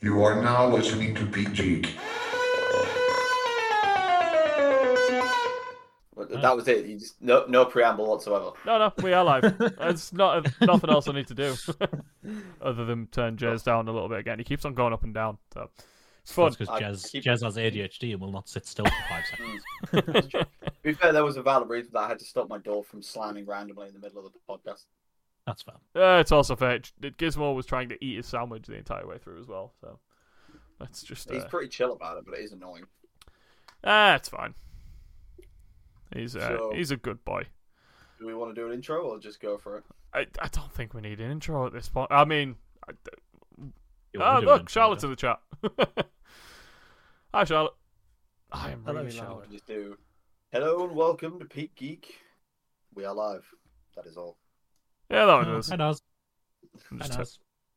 You are now listening to Pete Geek. That was it. You just no preamble whatsoever. No, we are live. It's nothing else I need to do other than turn Jez down a little bit again. He keeps on going up and down. So it's fun. That's because Jez has ADHD and will not sit still for 5 seconds. To be fair, there was a valid reason that I had to stop my door from slamming randomly in the middle of the podcast. That's fair. It's also fair. Gizmo was trying to eat his sandwich the entire way through as well. So that's just. He's pretty chill about it, but it is annoying. It's fine. He's a good boy. Do we want to do an intro or just go for it? I don't think we need an intro at this point. I mean, Look, Charlotte's in the chat. Hi, Charlotte. I am Hello, really Charlotte. loud. Just do. Hello and welcome to Pete Geek. We are live. That is all. Yeah, that one does. Hi, Naz. I'm Hi, just Naz.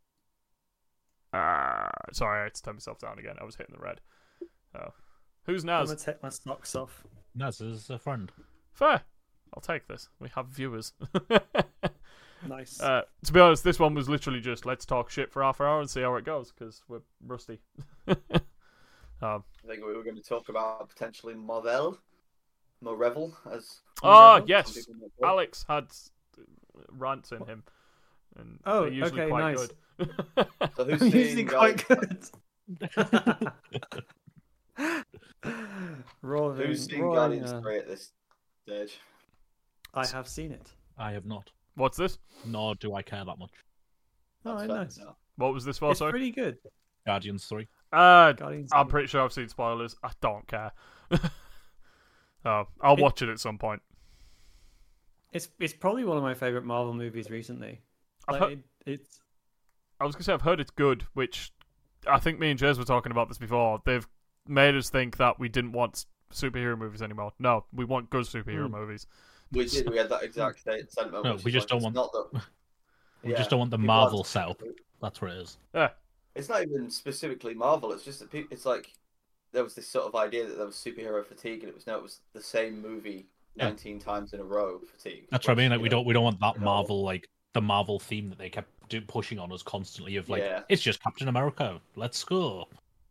sorry, I had to turn myself down again. I was hitting the red. Oh. Who's I'm Naz? gonna take my socks off. Naz is a friend. Fair. I'll take this. We have viewers. Nice. To be honest, this one was literally just let's talk shit for half an hour and see how it goes because we're rusty. I think we were going to talk about potentially Morrevel, as. Yes, some people might call it. Alex had rants in him, and Oh, they're usually okay, quite nice. good. So who's Usually seeing quite Guardians- good. Raw, Who's seen Raw, Guardians 3 at this stage? I have seen it. I have not. What's this? Nor do I care that much. Oh, That's nice. fair. What was this for? It's Sorry. pretty good. Guardians 3. Guardians. I'm pretty sure I've seen spoilers. I don't care. I'll watch it at some point. It's probably one of my favorite Marvel movies recently. I've Like, it's I was gonna say I've heard it's good, which I think me and Jez were talking about this before. They've made us think that we didn't want superhero movies anymore. No, we want good superhero movies. We did. We had that exact sentiment. No, which we is just don't it's want- Not that, We Yeah, just don't want the people Marvel aren't- setup. That's what it is. Yeah, It's not even specifically Marvel. It's just that it's like there was this sort of idea that there was superhero fatigue, and it was the same movie Yeah. 19 times in a row fatigue. That's what I mean. Like which, we don't want that you know- Marvel the Marvel theme that they kept pushing on us constantly of like Yeah. it's just Captain America. Let's go.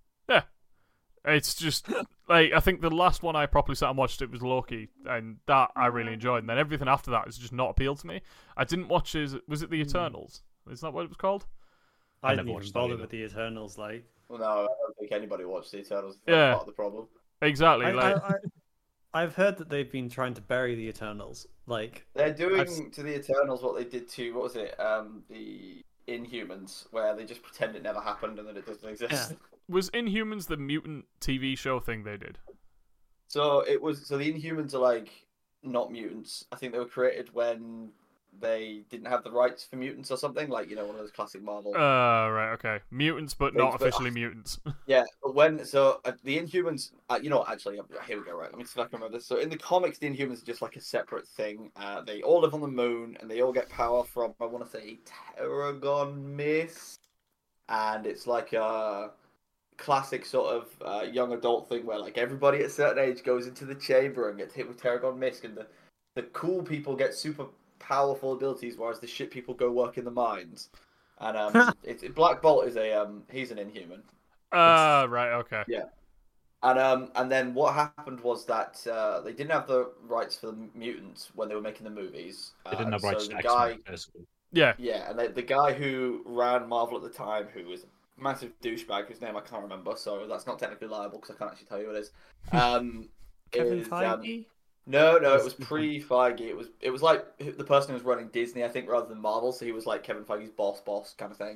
it's just like I think the last one I properly sat and watched it was Loki, and that I really enjoyed. And then everything after that has just not appealed to me. I didn't watch was it the Eternals? Is that what it was called? I never didn't even watched that bother either. with the Eternals. Like, Well, no, I don't think anybody watched the Eternals. That's Yeah. part of the problem. Exactly. I've heard that they've been trying to bury the Eternals. Like, They're doing I've- to the Eternals what they did to what was it? The Inhumans, where they just pretend it never happened and that it doesn't exist. Yeah. Was Inhumans the mutant TV show thing they did? So the Inhumans are like not mutants. I think they were created when they didn't have the rights for mutants or something, like one of those classic Marvel. Right, okay. Mutants, but not Things, but- officially mutants. Yeah, but the Inhumans, actually, here we go. Right, let me see if I can remember this. So in the comics, the Inhumans are just like a separate thing. They all live on the moon, and they all get power from I want to say Terragon Mist, and it's like a classic sort of young adult thing where like everybody at a certain age goes into the chamber and gets hit with Terragon Mist, and the cool people get super powerful abilities, whereas the shit people go work in the mines. And Black Bolt is he's an Inhuman. Right, okay. Yeah. And then what happened was that they didn't have the rights for the mutants when they were making the movies. They didn't have rights so to the X-Men, guy, basically. Yeah. yeah, and the guy who ran Marvel at the time, who was a massive douchebag, whose name I can't remember, so that's not technically liable because I can't actually tell you who it is. Kevin is, Feige. No, it was pre-Feige. It was like the person who was running Disney, I think, rather than Marvel. So he was like Kevin Feige's boss kind of thing.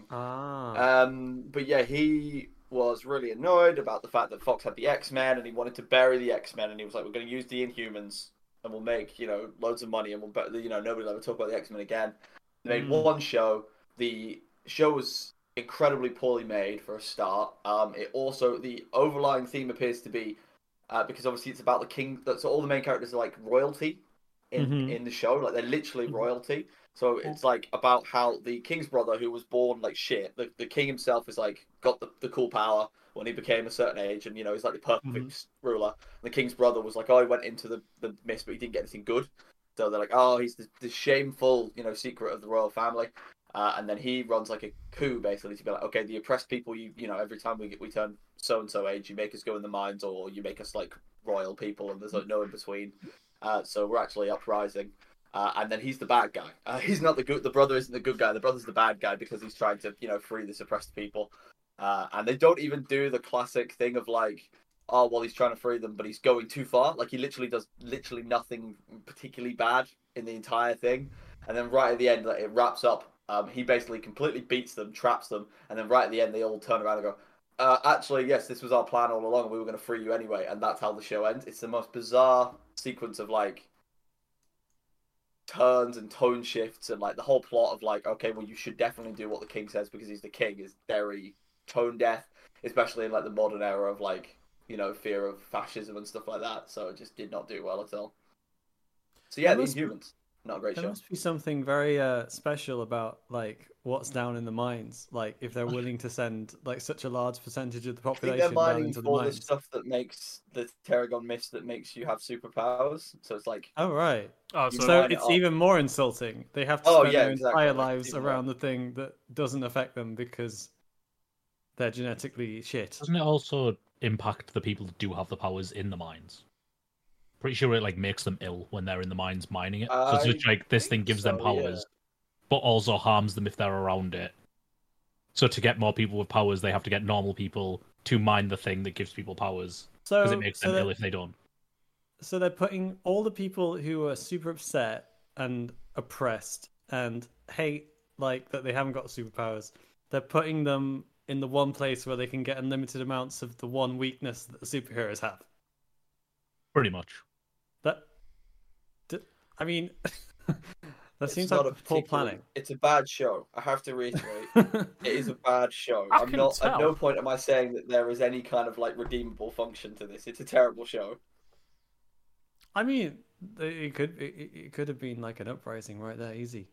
But yeah, he was really annoyed about the fact that Fox had the X-Men, and he wanted to bury the X-Men, and he was like, "We're going to use the Inhumans, and we'll make loads of money, and nobody will ever talk about the X-Men again." They made one show. The show was incredibly poorly made for a start. It also the overlying theme appears to be. Because obviously it's about the king. So all the main characters are like royalty in the show. Like they're literally royalty. So it's like about how the king's brother, who was born like shit, the king himself is like got the cool power when he became a certain age, and he's like the perfect ruler. The king's brother was like, oh, he went into the mist, but he didn't get anything good. So they're like, oh, he's the shameful secret of the royal family. And then he runs like a coup basically to be like, okay, the oppressed people, you know, every time we turn so and so age, you make us go in the mines, or you make us like royal people, and there's like no in between. So we're actually uprising. And then he's the bad guy. He's not the good. The brother isn't the good guy. The brother's the bad guy because he's trying to, you know, free the suppressed people. And they don't even do the classic thing of like, oh, well, he's trying to free them, but he's going too far. Like he literally does nothing particularly bad in the entire thing. And then right at the end, like, it wraps up. He basically completely beats them, traps them, and then right at the end, they all turn around and go, actually, yes, this was our plan all along, and we were going to free you anyway. And that's how the show ends. It's the most bizarre sequence of like turns and tone shifts, and like the whole plot of like, okay, well, you should definitely do what the king says because he's the king is very tone deaf, especially in like the modern era of like, you know, fear of fascism and stuff like that. So it just did not do well at all. So yeah, The Inhumans, not a great show. There must be something very special about like what's down in the mines. Like if they're willing to send like such a large percentage of the population they're down mining into the for mines. the stuff that makes the Tarragon mist that makes you have superpowers. So it's like, Oh right. Oh, You So mine it it's up. even more insulting. They have to Oh, spend yeah, their exactly. entire Like, lives even around the thing that doesn't affect them because they're genetically shit. Doesn't it also impact the people that do have the powers in the mines? Pretty sure it like makes them ill when they're in the mines mining it. So it's just like this thing gives them so, powers, but also harms them if they're around it. So to get more people with powers, they have to get normal people to mine the thing that gives people powers because it makes them ill if they don't. So they're putting all the people who are super upset and oppressed and hate like that they haven't got superpowers. They're putting them in the one place where they can get unlimited amounts of the one weakness that the superheroes have. Pretty much. I mean, that it's seems not like a poor particularly- planning. It's a bad show. I have to reiterate, it is a bad show. I I'm can not. At tell. no point am I saying that there is any kind of like redeemable function to this. It's a terrible show. I mean, it could have been like an uprising right there, easy.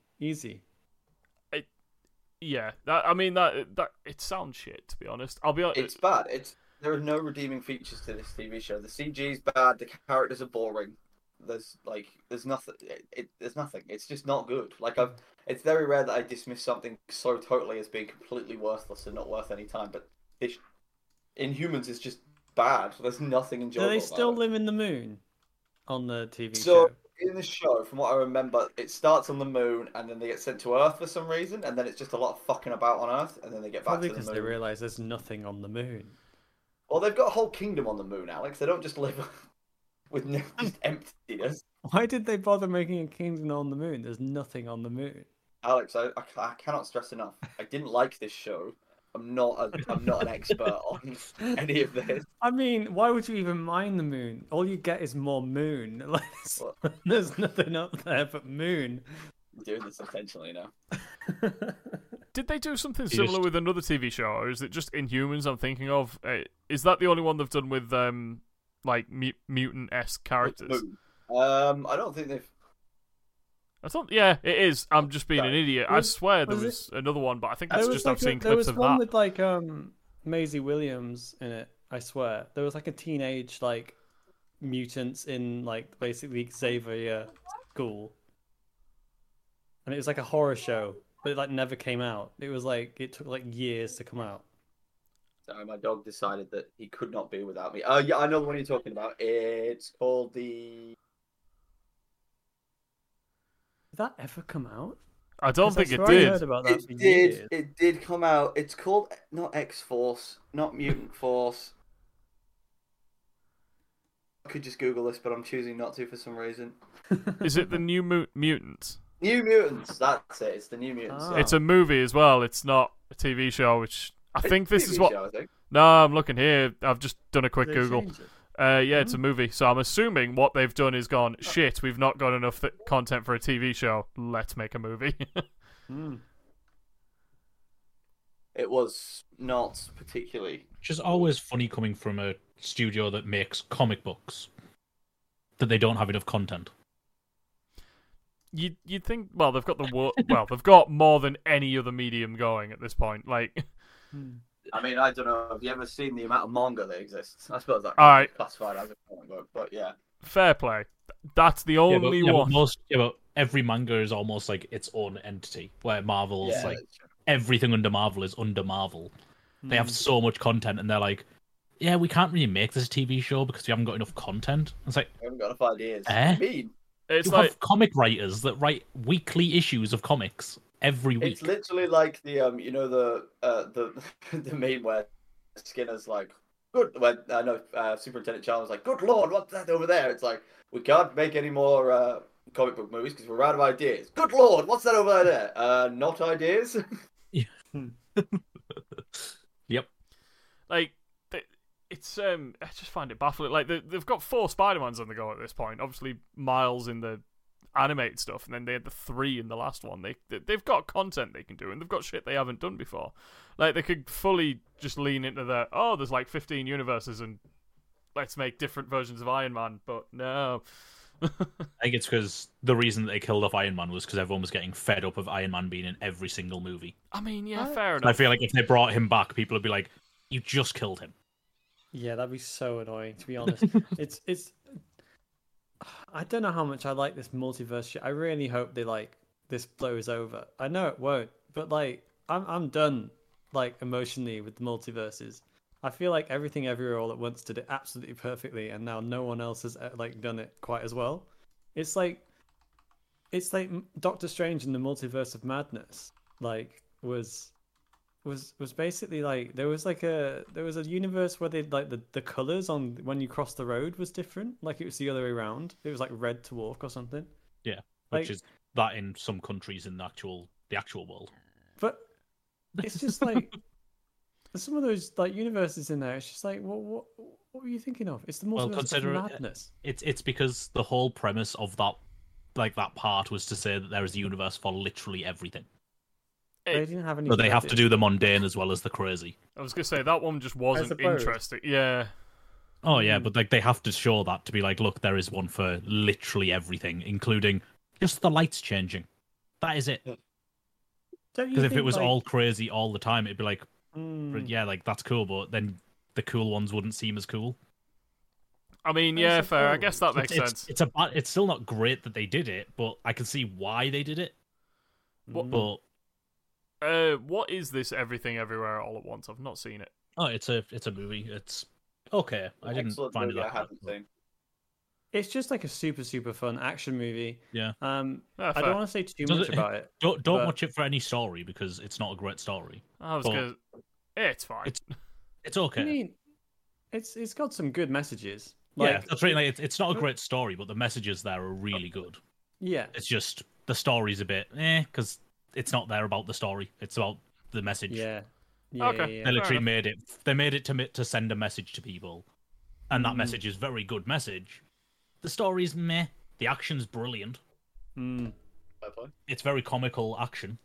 Yeah, that it sounds shit, to be honest. I'll be honest. It's bad. There are no redeeming features to this TV show. The CG is bad. The characters are boring. There's nothing. There's nothing. It's just not good. Like it's very rare that I dismiss something so totally as being completely worthless and not worth any time. But Inhumans is just bad. There's nothing enjoyable. Do they still about it. live in the moon on the TV So show? in the show, from what I remember, it starts on the moon and then they get sent to Earth for some reason, and then it's just a lot of fucking about on Earth, and then they get back Probably to the because moon. they realize there's nothing on the moon. Well, they've got a whole kingdom on the moon, Alex. They don't just live with just emptiness. Why did they bother making a kingdom on the moon? There's nothing on the moon. Alex, I cannot stress enough. I didn't like this show. I'm not an expert on any of this. I mean, why would you even mine the moon? All you get is more moon. Like, there's nothing up there but moon. I'm doing this intentionally now. Did they do something similar with another TV show, or is it just Inhumans I'm thinking of? Is that the only one they've done with like mutant-esque characters? I don't think they've. I thought, yeah, it is. I'm just being an idiot. I swear there was was another one, but I think There that's was just like I've seen there clips was of one that. with like Maisie Williams in it. I swear there was like a teenage like mutants in like basically Xavier school, and it was like a horror show, but it like never came out. It was like it took like years to come out. Sorry, my dog decided that he could not be without me. Yeah, I know the one you're talking about. It's called the. Did that ever come out? I don't 'Cause I think it swear I heard did. about that It for did. years. It did come out. It's called not X-Force, not Mutant Force. I could just Google this, but I'm choosing not to for some reason. Is it the New Mutants? New Mutants. That's it. It's the New Mutants. Ah. Yeah. It's a movie as well. It's not a TV show, which I It's think a this TV is what. show, I think. No, I'm looking here. I've just done a quick Did they Google. change it? Yeah, it's a movie. So I'm assuming what they've done is gone, shit, we've not got enough content for a TV show. Let's make a movie. Hmm. It was not particularly. Which is always funny coming from a studio that makes comic books, that they don't have enough content. You'd think, well, they've got they've got more than any other medium going at this point. Like, I mean, I don't know. Have you ever seen the amount of manga that exists? I suppose that Alright. could be classified as a comic book, but yeah. fair play. That's the only But one. most, but every manga is almost like its own entity, where Marvel's Yeah, like that's true. everything under Marvel is under Marvel. They have so much content, and they're like, yeah, we can't really make this a TV show because we haven't got enough content. It's like, I haven't got enough ideas. Eh? What do you mean? It's you like have comic writers that write weekly issues of comics every week. It's literally like the the meme where Skinner's like, good. When Superintendent Chalmers like, good lord, what's that over there? It's like, we can't make any more comic book movies because we're out of ideas. Good lord, what's that over there? Not ideas. Yep. like I just find it baffling. Like they've got 4 Spider-Mans on the go at this point. Obviously, Miles in the animated stuff, and then they had the 3 in the last one. They've got content they can do, and they've got shit they haven't done before. Like they could fully just lean into there's like 15 universes, and let's make different versions of Iron Man. But no. I think it's because the reason that they killed off Iron Man was because everyone was getting fed up of Iron Man being in every single movie. I mean, yeah, fair I enough. feel like if they brought him back, people would be like, you just killed him. Yeah, that'd be so annoying, to be honest. It's I don't know how much I like this multiverse shit. I really hope this blows over. I know it won't, but I'm done emotionally with the multiverses. I feel like Everything Everywhere All at Once did it absolutely perfectly, and now no one else has done it quite as well. It's like Doctor Strange in the Multiverse of Madness was basically there was a universe where they the colors on when you cross the road was different, like it was the other way around. It was like red to walk or something. Yeah, which is that in some countries in the actual world. But it's just like there's some of those universes in there. It's just like what were you thinking of? It's the Multiverse of Madness. It's because the whole premise of that that part was to say that there is a universe for literally everything. They didn't have any. So they have to do the mundane as well as the crazy. I was gonna say that one just wasn't interesting. Yeah. Oh yeah, but they have to show that to be like, look, there is one for literally everything, including just the lights changing. That is it. Because if it was all crazy all the time, it'd be like, yeah, that's cool, but then the cool ones wouldn't seem as cool. I mean, yeah, fair. I guess that makes sense. It's still not great that they did it, but I can see why they did it. But what is this Everything Everywhere All at Once? I've not seen it. Oh, it's a movie. It's okay. I didn't find it that I haven't seen. It's just a super fun action movie. Yeah. I don't want to say too much about it. Don't watch it for any story because it's not a great story. It's fine. It's okay. I mean, it's got some good messages. Yeah, that's right. It's not a great story, but the messages there are really good. Yeah. It's just the story's a bit because it's not there about the story. It's about the message. Yeah. Okay. They literally made it. They made it to send a message to people, and that message is very good message. The story's meh. The action's brilliant. It's very comical action.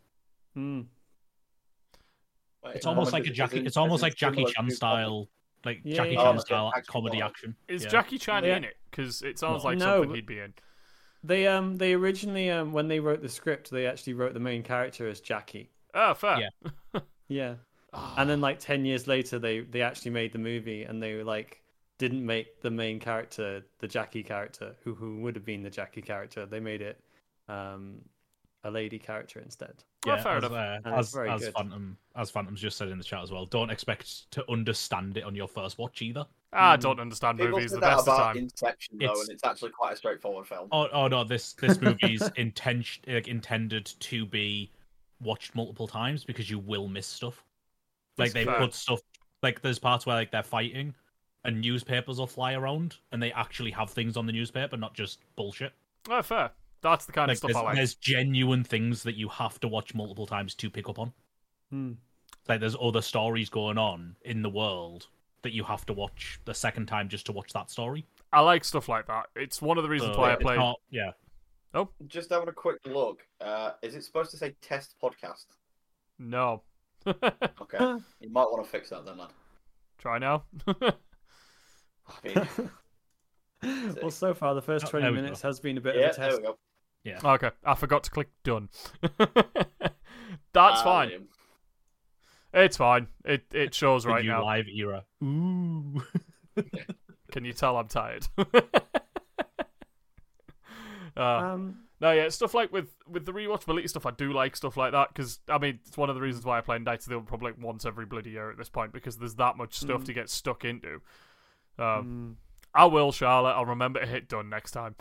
It's almost like Jackie Chan style, Jackie Chan style comedy action. Is Jackie Chan in it? Because it sounds like something he'd be in. They originally when they wrote the script, they actually wrote the main character as Jackie. Oh, fair. Yeah. Yeah. And then 10 years later, they actually made the movie, and they didn't make the main character the Jackie character, who would have been the Jackie character. They made it a lady character instead. Yeah, fair enough. As Phantom's just said in the chat as well, don't expect to understand it on your first watch either. I don't understand movies the best of the time. Inception, though, and it's actually quite a straightforward film. Oh no, this movie's intended to be watched multiple times because you will miss stuff. They put stuff there's parts where they're fighting and newspapers will fly around and they actually have things on the newspaper, not just bullshit. Oh, fair. That's the kind of stuff I like. There's genuine things that you have to watch multiple times to pick up on. There's other stories going on in the world that you have to watch the second time just to watch that story. I like stuff like that. It's one of the reasons why I play. Yeah. Oh, just having a quick look. Is it supposed to say test podcast? No. Okay, you might want to fix that then, lad. Try now. Well, so far the first 20 minutes has been a bit of a test. There we go. Yeah. Okay, I forgot to click done. That's fine. It's fine. It shows right now. Live era. Ooh. Can you tell I'm tired? No, yeah, stuff like with the rewatchability stuff, I do like stuff like that because I mean it's one of the reasons why I play Knights of the Old Republic once every bloody year at this point because there's that much stuff to get stuck into. I will, Charlotte. I'll remember to hit done next time.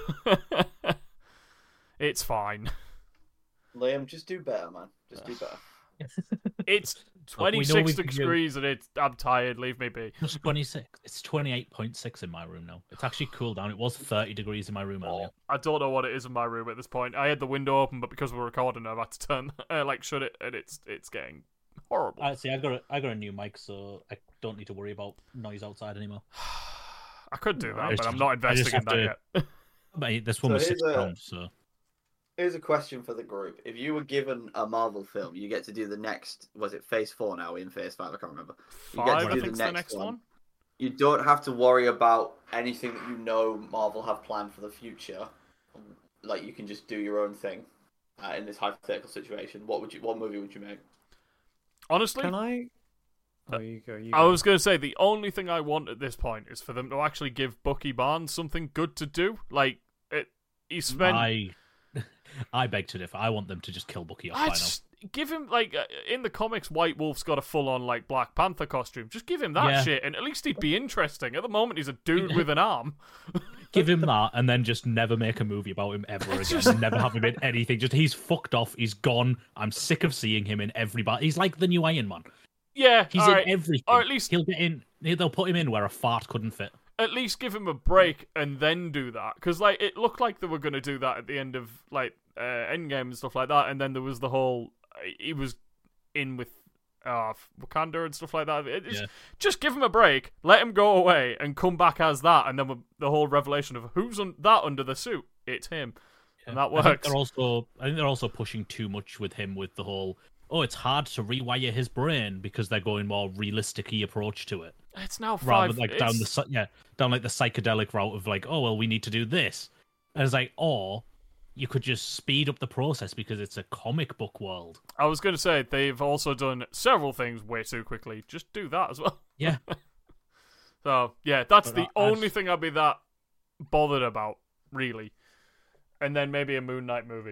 It's fine. Liam, just do better, man. Just do better. It's 26 degrees and I'm tired. Leave me be. It's 26. It's 28.6 in my room now. It's actually cooled down. It was 30 degrees in my room earlier. I don't know what it is in my room at this point. I had the window open, but because we're recording, I've had to turn shut it, and it's getting horrible. I got a new mic, so I don't need to worry about noise outside anymore. I could do that, but I'm not investing in that yet. But this one was £6, so. Here's a question for the group. If you were given a Marvel film, you get to do the next... Was it Phase 4 now? In Phase 5? I can't remember. You get to do the next one. You don't have to worry about anything that you know Marvel have planned for the future. Like, you can just do your own thing in this hypothetical situation. What movie would you make? Honestly? Can I... Oh, you go. I was going to say, the only thing I want at this point is for them to actually give Bucky Barnes something good to do. Like, he spent... I beg to differ. I want them to just kill Bucky off by now. Give him, like, in the comics, White Wolf's got a full-on, like, Black Panther costume. Just give him that shit, and at least he'd be interesting. At the moment, he's a dude with an arm. Give him that, and then just never make a movie about him ever again. Never have him in anything. Just, he's fucked off. He's gone. I'm sick of seeing him in everybody. He's like the new Iron Man. Yeah, he's in everything. Or at least he'll get in. They'll put him in where a fart couldn't fit. At least give him a break and then do that, because like it looked like they were going to do that at the end of like Endgame and stuff like that, and then there was the whole he was in with Wakanda and stuff like that. Just give him a break, let him go away, and come back as that, and then the whole revelation of who's that under the suit. It's him, and that works. I think they're also pushing too much with him with the whole. Oh, it's hard to rewire his brain because they're going more realistic-y approach to it. It's now rather like down like the psychedelic route of like, oh well, we need to do this, and it's like, or you could just speed up the process because it's a comic book world. I was going to say they've also done several things way too quickly. Just do that as well. Yeah. So yeah, that's the only thing I'd be that bothered about, really, and then maybe a Moon Knight movie.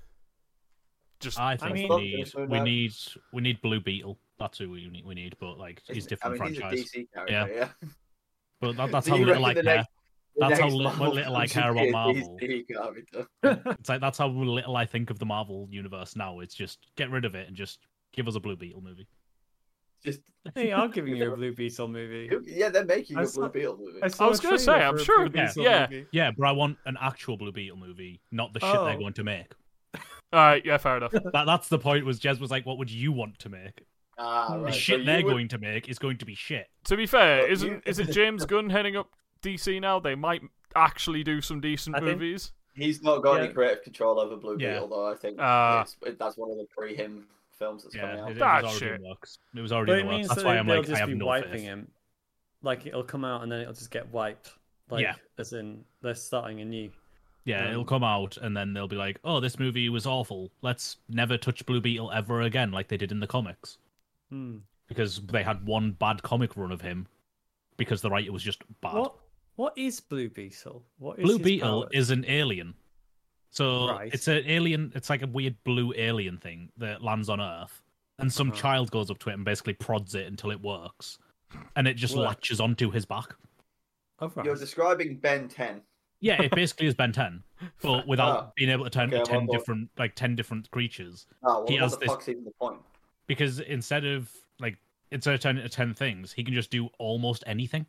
I think we need Blue Beetle. That's who we need, but like he's different franchise. He's a DC character, yeah. But that's how little I care. That's how little I care about Marvel. It's like that's how little I think of the Marvel universe now. It's just get rid of it and just give us a Blue Beetle movie. They are giving you a Blue Beetle movie. Yeah, they're making a Blue Beetle movie. I was going to say, I'm sure. Yeah, but I want an actual Blue Beetle movie, not the shit they're going to make. Alright, yeah, fair enough. That's the point. Was Jez was like, "What would you want to make?" Right. The shit they're going to make is going to be shit. To be fair, is it James Gunn heading up DC now? They might actually do some decent movies. He's not got any creative control over Blue Beetle, though. I think that's one of the pre-him films that's coming out. It was already in the works. That's why I'm like, I have no faith. Him. Like it'll come out and then it'll just get wiped. As in they're starting anew. Yeah, it'll come out, and then they'll be like, oh, this movie was awful. Let's never touch Blue Beetle ever again, like they did in the comics. Because they had one bad comic run of him, because the writer was just bad. What is Blue Beetle? Blue Beetle is an alien. So it's an alien, it's like a weird blue alien thing that lands on Earth, and some child goes up to it and basically prods it until it works, and it just latches onto his back. You're describing Ben 10. Yeah, it basically is Ben 10, but without being able to turn into 10 different creatures. He has this. Fuck's even the point? Because instead of turning into 10 things, he can just do almost anything.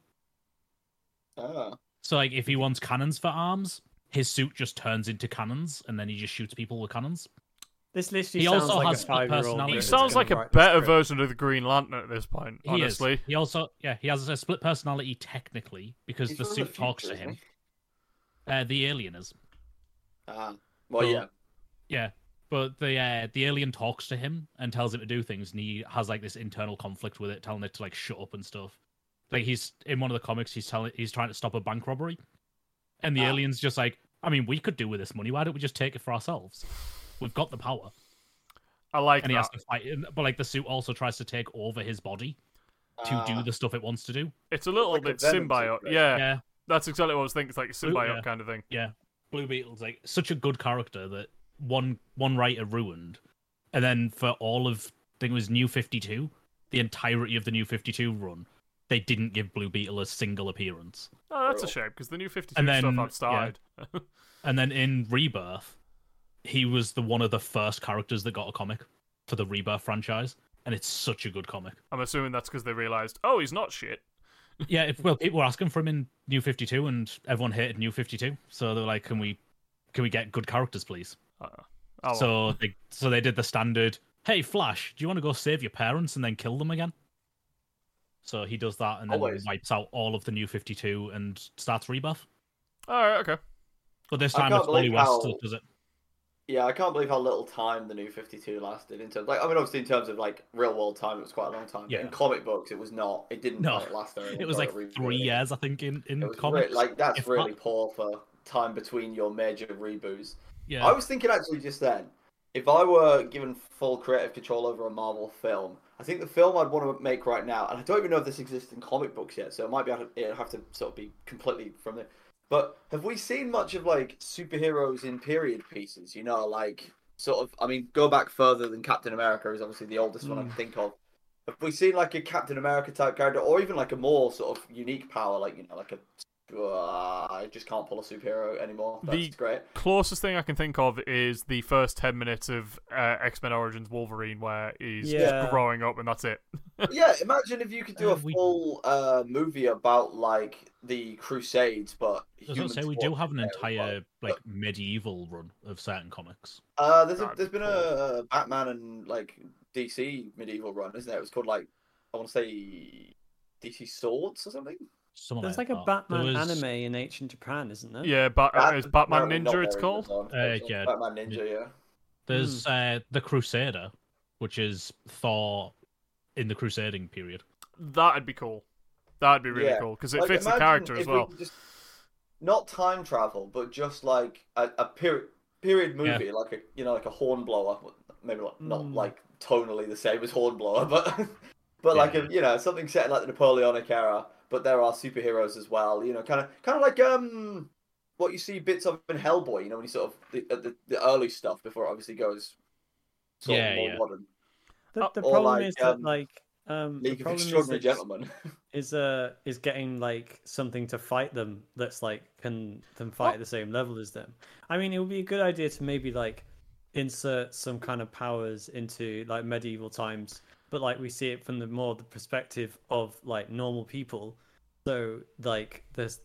So like, if he wants cannons for arms, his suit just turns into cannons, and then he just shoots people with cannons. This literally sounds like a 5-year-old. He sounds like a better version of the Green Lantern at this point. Honestly, he also he has a split personality technically because the suit talks to him. The alien is. Yeah, but the alien talks to him and tells him to do things, and he has like this internal conflict with it, telling it to like shut up and stuff. Like he's in one of the comics, he's trying to stop a bank robbery, and the alien's just like, I mean, we could do with this money. Why don't we just take it for ourselves? We've got the power. I like that. And he has to fight, but like the suit also tries to take over his body to do the stuff it wants to do. It's a little bit symbiote. Yeah. That's exactly what I was thinking. It's like a symbiote kind of thing. Yeah. Blue Beetle's like such a good character that one writer ruined, and then for all of I think it was New 52, the entirety of the New 52 run, they didn't give Blue Beetle a single appearance. Oh, that's a shame because the New 52 And then, stuff I've started. And then in Rebirth, he was one of the first characters that got a comic for the Rebirth franchise, and it's such a good comic. I'm assuming that's because they realised, oh, he's not shit. Yeah, well, people were asking for him in New 52, and everyone hated New 52, so they're like, "Can we get good characters, please?" So they did the standard. Hey, Flash, do you want to go save your parents and then kill them again? So he does that and then wipes out all of the New 52 and starts Rebirth. All right, okay. But this time it's Wally West that does it. Yeah, I can't believe how little time the New 52 lasted in terms. Like, I mean, obviously in terms of like real world time, it was quite a long time. Yeah. In comic books, it was not. It didn't last very long. It was like 3 years, I think, in comics. Like that's really poor for time between your major reboots. Yeah. I was thinking actually just then, if I were given full creative control over a Marvel film, I think the film I'd want to make right now, and I don't even know if this exists in comic books yet, so it might have to sort of be completely from there. But have we seen much of like superheroes in period pieces? You know, like sort of. I mean, go back further than Captain America is obviously the oldest one I can think of. Have we seen like a Captain America type character, or even like a more sort of unique power, like like a I just can't pull a superhero anymore. That's great. Closest thing I can think of is the first 10 minutes of X-Men Origins Wolverine, where he's growing up, and that's it. Yeah, imagine if you could do a full movie about like the Crusades, but I was gonna say we do have an entire like medieval run of certain comics. There's been a Batman and like DC medieval run, isn't there? It was called like I want to say DC Swords or something. There's like a Batman anime in ancient Japan, isn't there? Yeah, is Batman Ninja it's called? Yeah. Batman Ninja, yeah. There's the Crusader, which is Thor in the Crusading period. That'd be cool. That'd be really cool, because it fits the character as well. Not time travel, but just like a period movie, like a Hornblower. Maybe not like tonally the same as Hornblower, but like something set in like the Napoleonic era. But there are superheroes as well, kind of like what you see bits of in Hellboy, when you sort of the early stuff before it obviously goes sort of more modern. The problem is that like League of Extraordinary Gentlemen is getting like something to fight them that's like can fight at the same level as them. I mean, it would be a good idea to maybe like insert some kind of powers into like medieval times. But like we see it from the perspective of like normal people, so like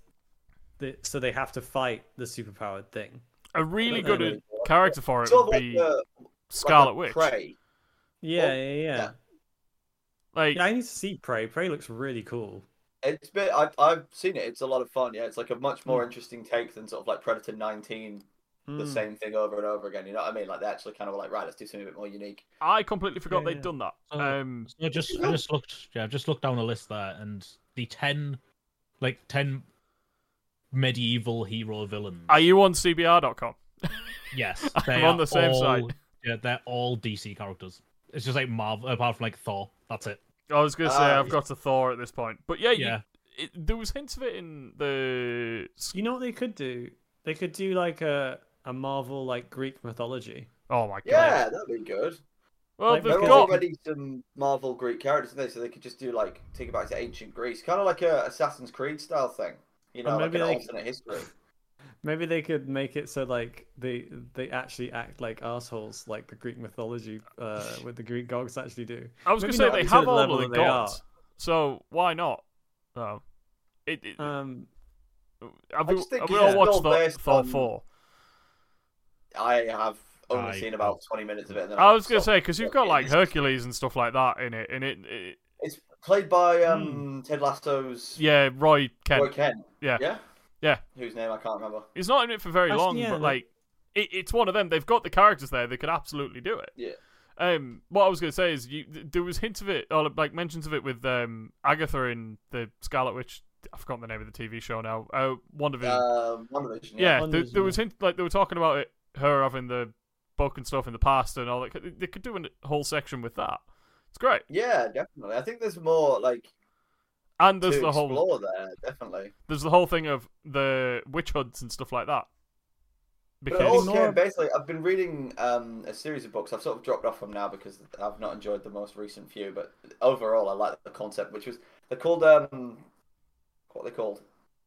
so they have to fight the superpowered thing. A really good character for it would be Scarlet Witch. Prey. Yeah. Like I need to see Prey. Prey looks really cool. I've seen it. It's a lot of fun. Yeah, it's like a much more interesting take than sort of like Predator 19. The same thing over and over again, you know what I mean? Like they actually kind of were like, right, let's do something a bit more unique. I completely forgot they'd done that. I just looked down the list there, and the 10 medieval hero villains. Are you on CBR.com? Yes, I'm on the same site. Yeah, they're all DC characters. It's just like Marvel, apart from like Thor. That's it. I was gonna say I've got to Thor at this point, but there was hints of it in the. You know what they could do? They could do like a Marvel like Greek mythology. Oh my god! Yeah, that'd be good. Well, like, there was already some Marvel Greek characters in there, so they could just do like take it back to ancient Greece, kind of like a Assassin's Creed style thing. Like an alternate history. Maybe they could make it so like they actually act like assholes, like the Greek mythology with the Greek gods actually do. I was going to say they have all of the gods, so why not? Have we all watched Thor 4? I have only seen about 20 minutes of it. And then I was going to say, because you've got like Hercules and stuff like that in it, and it's played by Ted Lasso's... Roy Kent. Roy Kent. Yeah. Whose name I can't remember. He's not in it for very long, but like, it's one of them. They've got the characters there. They could absolutely do it. Yeah. What I was going to say is, there was hints of it, or like mentions of it with Agatha in the Scarlet Witch. I've forgotten the name of the TV show now. WandaVision. WandaVision. Yeah, there was hint like they were talking about it, her having the book and stuff in the past and all that. They could do a whole section with that. It's great. Yeah, definitely. I think there's more like. And there's to the whole explore there, definitely. There's the whole thing of the witch hunts and stuff like that. But it because all came basically. I've been reading a series of books. I've sort of dropped off from now because I've not enjoyed the most recent few. But overall, I like the concept, which was they're called what are they called?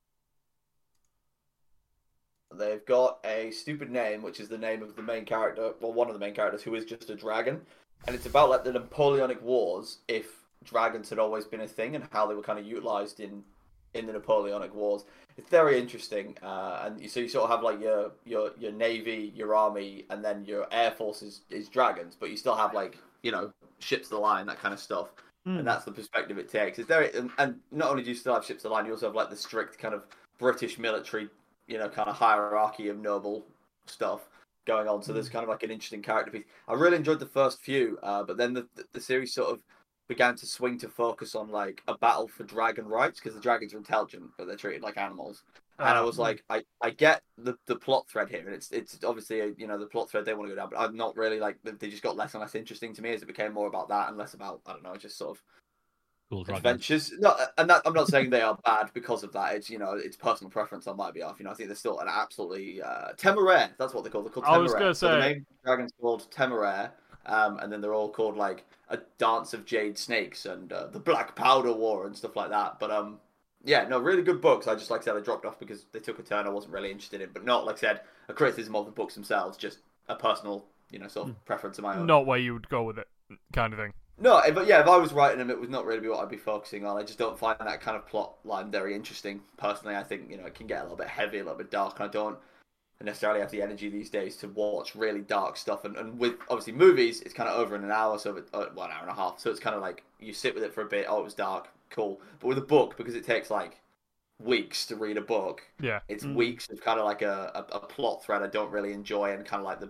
They've got a stupid name, which is the name of the main character, well, one of the main characters, who is just a dragon, and it's about like the Napoleonic Wars, if dragons had always been a thing, and how they were kind of utilized in the Napoleonic Wars. It's very interesting, and so you sort of have like your navy, your army, and then your air force is dragons, but you still have like ships of the line, that kind of stuff, and that's the perspective it takes. It's very and not only do you still have ships of the line, you also have like the strict kind of British military, kind of hierarchy of noble stuff going on. So there's kind of like an interesting character piece. I really enjoyed the first few, but then the series sort of began to swing to focus on like a battle for dragon rights, because the dragons are intelligent, but they're treated like animals. And I was like, I get the plot thread here, and it's obviously the plot thread they want to go down, but I'm not really like, they just got less and less interesting to me as it became more about that and less about, I don't know, just sort of Cool adventures. No, and that, I'm not saying they are bad because of that. It's it's personal preference on my behalf. I think they're still an absolutely Temeraire. That's what they're called. They're called Temeraire. I was gonna say the main dragon's called Temeraire, and then they're all called like a dance of jade snakes and the Black Powder War and stuff like that. But yeah, no, really good books. I just, like I said, I dropped off because they took a turn I wasn't really interested in. But not, like I said, a criticism of the books themselves. Just a personal, sort of preference of my own. not where you would go with it, kind of thing. No, but yeah, if I was writing them, it would not really be what I'd be focusing on. I just don't find that kind of plot line very interesting. Personally, I think, it can get a little bit heavy, a little bit dark, and I don't necessarily have the energy these days to watch really dark stuff. And with, obviously, movies, it's kind of over in an hour, so 1 hour and a half. So it's kind of like, you sit with it for a bit, oh, it was dark, cool. But with a book, because it takes, like, weeks to read a book, it's weeks of kind of like a plot thread I don't really enjoy, and kind of like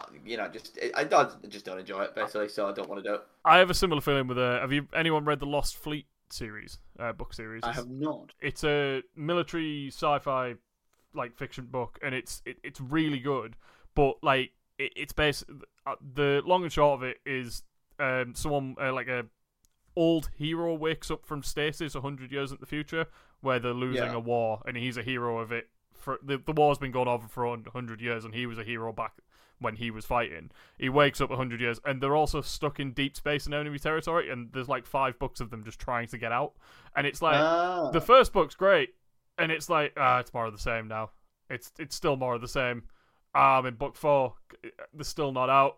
I just don't enjoy it, basically, so I don't want to do it. I have a similar feeling with have anyone read the Lost Fleet series, book series? I have not. It's a military sci-fi like fiction book, and it's really good, but like it's based, the long and short of it is someone like a old hero wakes up from stasis 100 years in the future where they're losing a war, and he's a hero of it. For the war's been going on for 100 years, and he was a hero back when he was fighting. He wakes up 100 years, and they're also stuck in deep space and enemy territory, and there's like 5 books of them just trying to get out. And it's like, the first book's great, and it's like, it's more of the same now. It's still more of the same. I'm in book 4, they're still not out.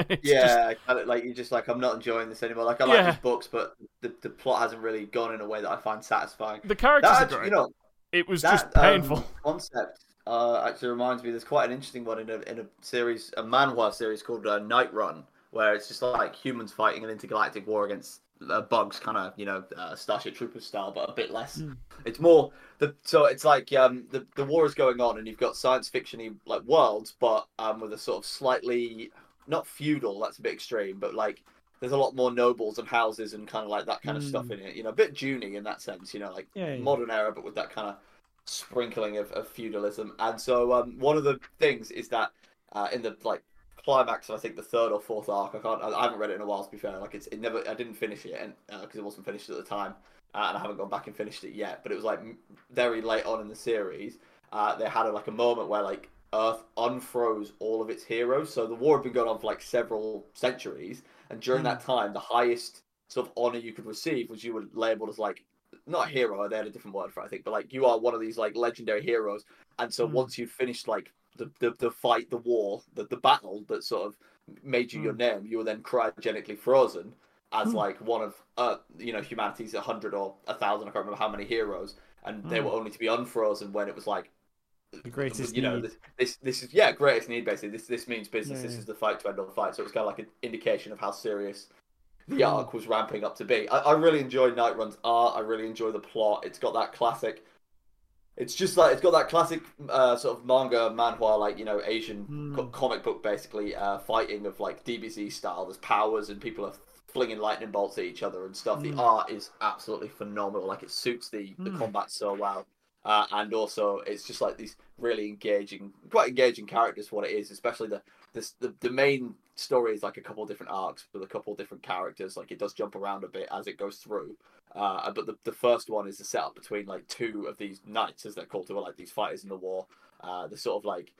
Like, you're just like, I'm not enjoying this anymore. Like, I like these books, but the plot hasn't really gone in a way that I find satisfying. The characters are great. It was just painful. Concept actually reminds me, there's quite an interesting one in a series, a manhwa series called Night Run, where it's just like humans fighting an intergalactic war against bugs, kind of Starship Troopers style, but a bit less. It's more so it's like the war is going on, and you've got science fictiony like worlds, but with a sort of slightly, not feudal, that's a bit extreme, but like there's a lot more nobles and houses and kind of like that kind of stuff in it. A bit Junie in that sense, like modern era, but with that kind of sprinkling of feudalism. And so one of the things is that in the like climax of, I think, the 3rd or 4th arc, I haven't read it in a while, to be fair. Like, I didn't finish it because it wasn't finished at the time, and I haven't gone back and finished it yet. But it was like very late on in the series. They had a moment where like Earth unfroze all of its heroes. So the war had been going on for like several centuries, and during that time, the highest sort of honor you could receive was you were labeled as like, not a hero, they had a different word for it, I think, but like, you are one of these like legendary heroes. And so once you finished like the fight, the war, the battle that sort of made you your name, you were then cryogenically frozen as like one of humanity's 100 or 1,000, I can't remember how many heroes, and they were only to be unfrozen when it was like the greatest need. This is greatest need, basically. This means business. This is the fight to end all the fight. So it's kind of like an indication of how serious the arc was ramping up to be. I really enjoy Night Run's art. I really enjoy the plot. It's got that classic. It's just like, it's got that classic sort of manga, manhwa, like, Asian comic book, basically, fighting of like DBZ style. There's powers and people are flinging lightning bolts at each other and stuff. The art is absolutely phenomenal. Like, it suits the combat so well. And also, it's just like these really quite engaging characters for what it is, especially the main story is like a couple of different arcs with a couple of different characters. Like, it does jump around a bit as it goes through. But the first one is the setup between like 2 of these knights, as they're called, who are like these fighters in the war. They're sort of like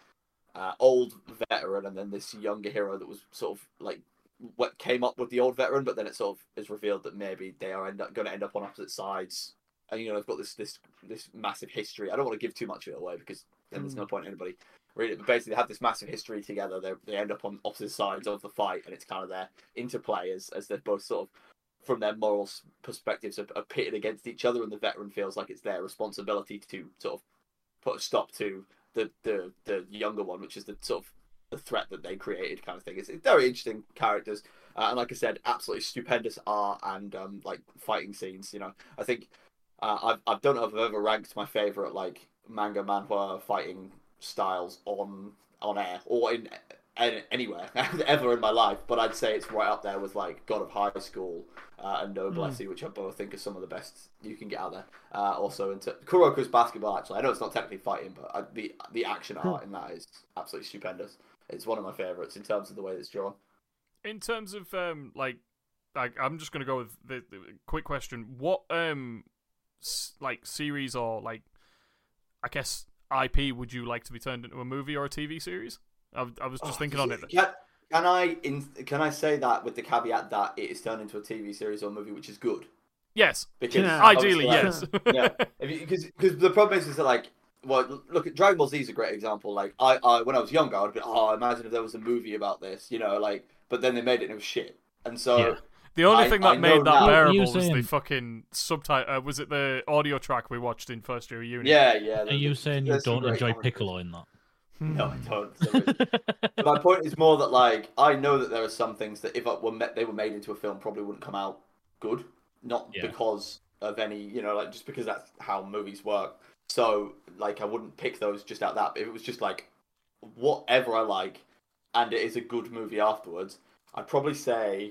old veteran, and then this younger hero that was sort of like what came up with the old veteran, but then it sort of is revealed that maybe they are going to end up on opposite sides. And they've got this massive history. I don't want to give too much of it away because then there's no point in anybody reading it. But basically, they have this massive history together. They end up on opposite sides of the fight, and it's kind of their interplay as they're both sort of, from their moral perspectives, are pitted against each other. And the veteran feels like it's their responsibility to sort of put a stop to the younger one, which is the sort of the threat that they created, kind of thing. It's very interesting characters, and like I said, absolutely stupendous art and like fighting scenes. I think I don't know if I've ever ranked my favorite like manga manhwa fighting styles on air or in anywhere ever in my life, but I'd say it's right up there with like God of High School and Noblesse, which I both think are some of the best you can get out there. Also into Kuroko's Basketball, actually. I know it's not technically fighting, but the action art in that is absolutely stupendous. It's one of my favorites in terms of the way it's drawn. In terms of like I'm just gonna go with the quick question. What like series or like I guess IP would you like to be turned into a movie or a TV series? I was just thinking on it. Can I say that with the caveat that it is turned into a TV series or a movie, which is good? Yes. Because ideally, yes. Yeah. Because the problem is that like, well, look at Dragon Ball Z is a great example. Like I when I was younger, I'd be imagine if there was a movie about this, like. But then they made it and it was shit. And so the only thing that made that bearable was saying... the fucking subtitle. Was it the audio track we watched in first year of uni? Yeah. Are you saying you don't enjoy Piccolo in that? No, I don't. My point is more that like I know that there are some things that if they were made into a film probably wouldn't come out good, not because of any like just because that's how movies work. So like I wouldn't pick those just out that. But if it was just like whatever I like, and it is a good movie afterwards, I'd probably say.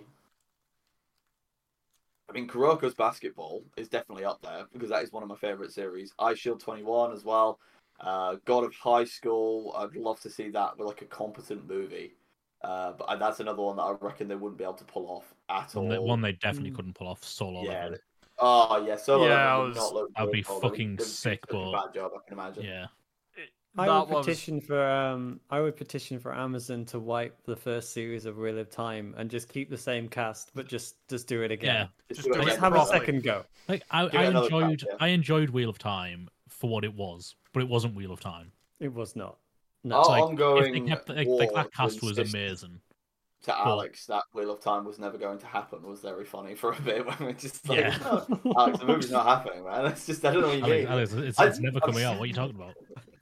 I mean, Kuroko's Basketball is definitely up there because that is one of my favorite series. Eyeshield 21 as well. God of High School, I'd love to see that with like a competent movie. But that's another one that I reckon they wouldn't be able to pull off at all. One they definitely couldn't pull off. Solo Leveling. Oh yeah, Solo Leveling would not look I'd be good. fucking sick, but bad job, I can imagine. Yeah. I would petition for Amazon to wipe the first series of Wheel of Time and just keep the same cast, but just do it again. Yeah, just have a second go. Like I enjoyed Wheel of Time for what it was, but it wasn't Wheel of Time. It was not. No, ongoing. That cast was amazing. To Alex, that Wheel of Time was never going to happen was very funny for a bit when we're just like, Alex, the movie's not happening, man. It's just I don't know what you mean. Alex, it's never coming out. What are you talking about?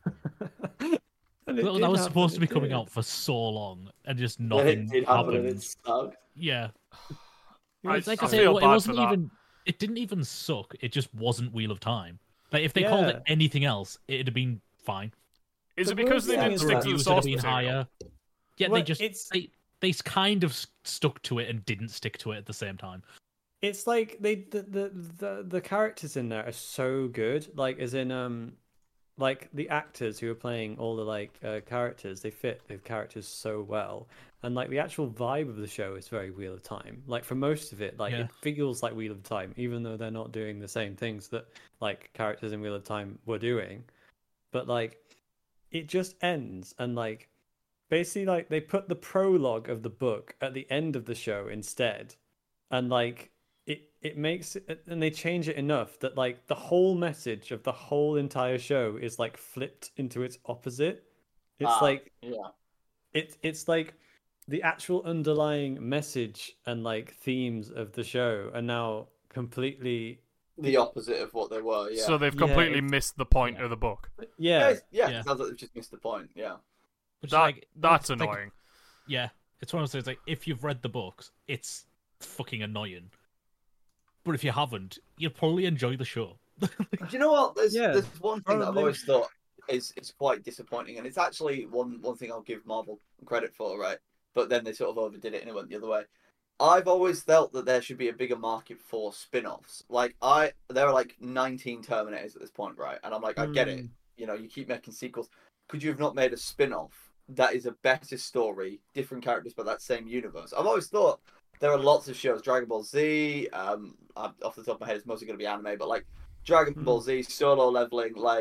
That was supposed to be coming out for so long, and just nothing happened. Yeah, like I say, it wasn't even. It didn't even suck. It just wasn't Wheel of Time. Like if they called it anything else, it'd have been fine. Is it because they didn't stick to the source material? Higher. Yeah, well, they kind of stuck to it and didn't stick to it at the same time. It's like the characters in there are so good. Like as in like the actors who are playing all the characters, they fit the characters so well, and like the actual vibe of the show is very Wheel of Time. Like for most of it, it feels like Wheel of Time, even though they're not doing the same things that like characters in Wheel of Time were doing. But like it just ends, and like basically like they put the prologue of the book at the end of the show instead, and like it makes it, and they change it enough that like the whole message of the whole entire show is like flipped into its opposite. It's it's like the actual underlying message and like themes of the show are now completely the opposite of what they were. Yeah. So they've completely missed the point of the book. Yeah. It sounds like they've just missed the point. Yeah. That's annoying. It's one of those things like if you've read the books, it's fucking annoying. But if you haven't, you'll probably enjoy the show. Do you know what? There's one thing that I've always thought is quite disappointing, and it's actually one thing I'll give Marvel credit for, right? But then they sort of overdid it and it went the other way. I've always felt that there should be a bigger market for spin-offs. Like there are like 19 Terminators at this point, right? And I'm like, I get it. You keep making sequels. Could you have not made a spin-off that is a better story, different characters, but that same universe? I've always thought there are lots of shows, Dragon Ball Z, off the top of my head, it's mostly going to be anime, but like Dragon Ball Z, Solo Leveling, like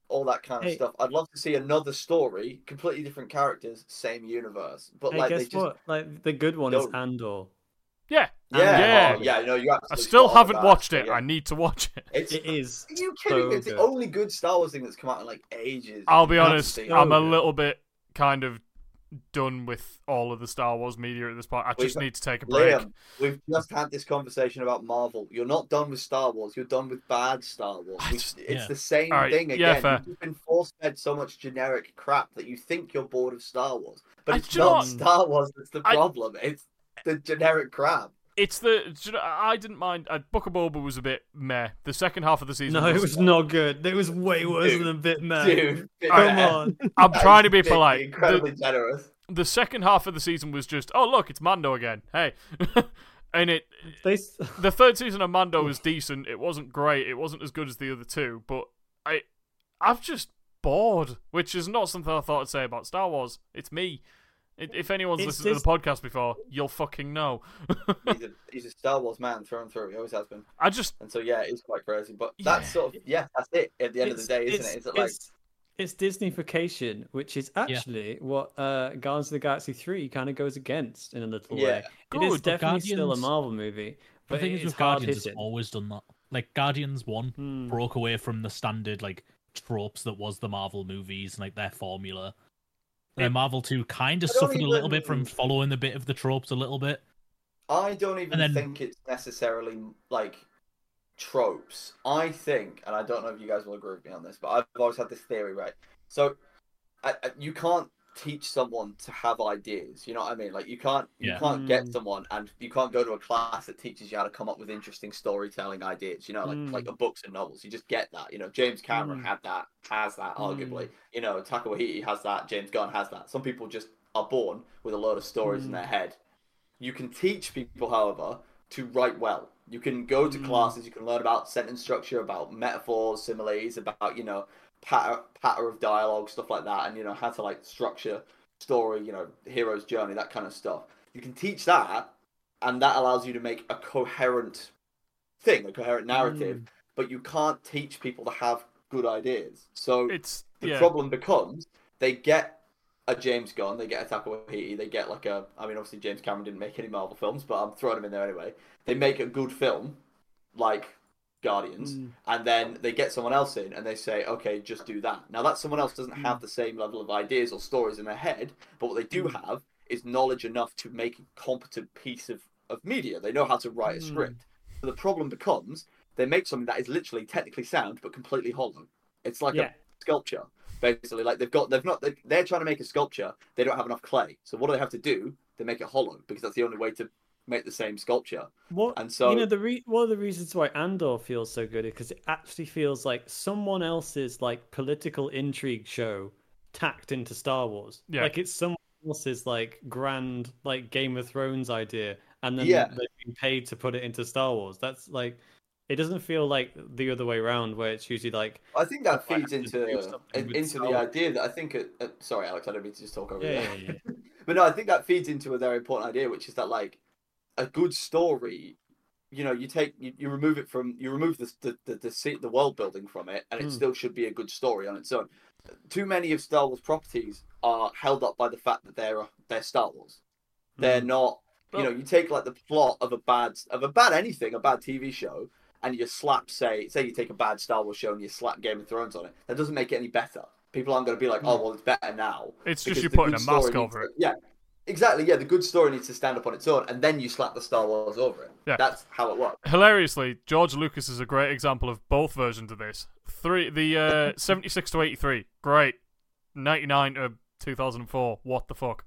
all that kind of stuff. I'd love to see another story, completely different characters, same universe. But hey, like, guess they just what? Like the good one is don't. Andor. Yeah. Yeah, Yeah. No, you absolutely. I still spot on haven't that, watched but it. yeah. I need to watch it. It is. Are you kidding? so It's the good. only good Star Wars thing that's come out in like ages. I'll be honest, Absolutely. I'm a good. little bit kind of done with all of the Star Wars media at this point. I just need to take a break. Liam, we've just had this conversation about Marvel. You're not done with Star Wars. You're done with bad Star Wars. It's the same thing again. Yeah, fair. You've been force-fed so much generic crap that you think you're bored of Star Wars. But it's do you know not what? Star Wars that's the problem. It's the generic crap. It's I didn't mind. Book of Boba was a bit meh. The second half of the season. No, it was not good. It was way worse Dude, than a bit mad. Dude, Come on. I'm trying to be polite. Incredibly generous. The second half of the season was just, oh look, it's Mando again. Hey, and the third season of Mando was decent. It wasn't great. It wasn't as good as the other two, but I'm just bored, which is not something I thought I'd say about Star Wars. It's me. If anyone's listened to the podcast before, you'll fucking know. he's a Star Wars man through and through. He always has been. And so yeah, it's quite crazy. But that's sort of that's it. At the end of the day, isn't it? It's Disneyfication, which is actually what Guardians of the Galaxy 3 kind of goes against in a little way. Good, it is definitely still a Guardians- Marvel movie. But The thing is, with Guardians, it's always done that. Like, Guardians 1 broke away from the standard, like, tropes that was the Marvel movies and, like, their formula. And then Marvel 2 kind of suffered a little bit from following the bit of the tropes a little bit. I don't even think it's necessarily, like, tropes. I think, and I don't know if you guys will agree with me on this, but I've always had this theory, right? So, you can't teach someone to have ideas, you know what I mean? Like, you can't get someone, and you can't go to a class that teaches you how to come up with interesting storytelling ideas, you know, like the books and novels. You just get that, you know. James Cameron has that arguably, you know. Taika Waititi has that, James Gunn has that. Some people just are born with a load of stories in their head. You can teach people, however, to write well. You can go to classes, you can learn about sentence structure, about metaphors, similes, about, you know, patter of dialogue, stuff like that, and, you know, how to, like, structure story, you know, hero's journey, that kind of stuff. You can teach that, and that allows you to make a coherent thing, a coherent narrative, but you can't teach people to have good ideas. So the problem becomes, they get a James Gunn, they get a Taika Waititi, they get, like, I mean, obviously James Cameron didn't make any Marvel films, but I'm throwing him in there anyway. They make a good film, like Guardians, and then they get someone else in and they say, okay, just do that. Now, that someone else doesn't have the same level of ideas or stories in their head, but what they do have is knowledge enough to make a competent piece of media. They know how to write a script. So the problem becomes, they make something that is literally technically sound but completely hollow. It's like a sculpture, basically. Like they're trying to make a sculpture, they don't have enough clay. So what do they have to do? They make it hollow, because that's the only way to make the same sculpture. And so, you know, one of the reasons why Andor feels so good is because it actually feels like someone else's, like, political intrigue show tacked into Star Wars. Like, it's someone else's, like, grand, like, Game of Thrones idea, and then they've been paid to put it into Star Wars. That's like, it doesn't feel like the other way around, where it's usually like, I think that feeds into the idea that I think sorry, Alex, I don't mean to just talk over you. But no, I think that feeds into a very important idea, which is that, like, a good story, you know, you remove the world building from it, and it still should be a good story on its own. Too many of Star Wars properties are held up by the fact that they're Star Wars. They're not. You know, you take, like, the plot of a bad TV show, and you slap say you take a bad Star Wars show and you slap Game of Thrones on it. That doesn't make it any better. People aren't going to be like, oh well, it's better now. It's just you're putting a mask over it. Yeah. Exactly, yeah, the good story needs to stand up on its own, and then you slap the Star Wars over it. Yeah. That's how it works. Hilariously, George Lucas is a great example of both versions of this. The 76 to 83, great. 99 to 2004, what the fuck?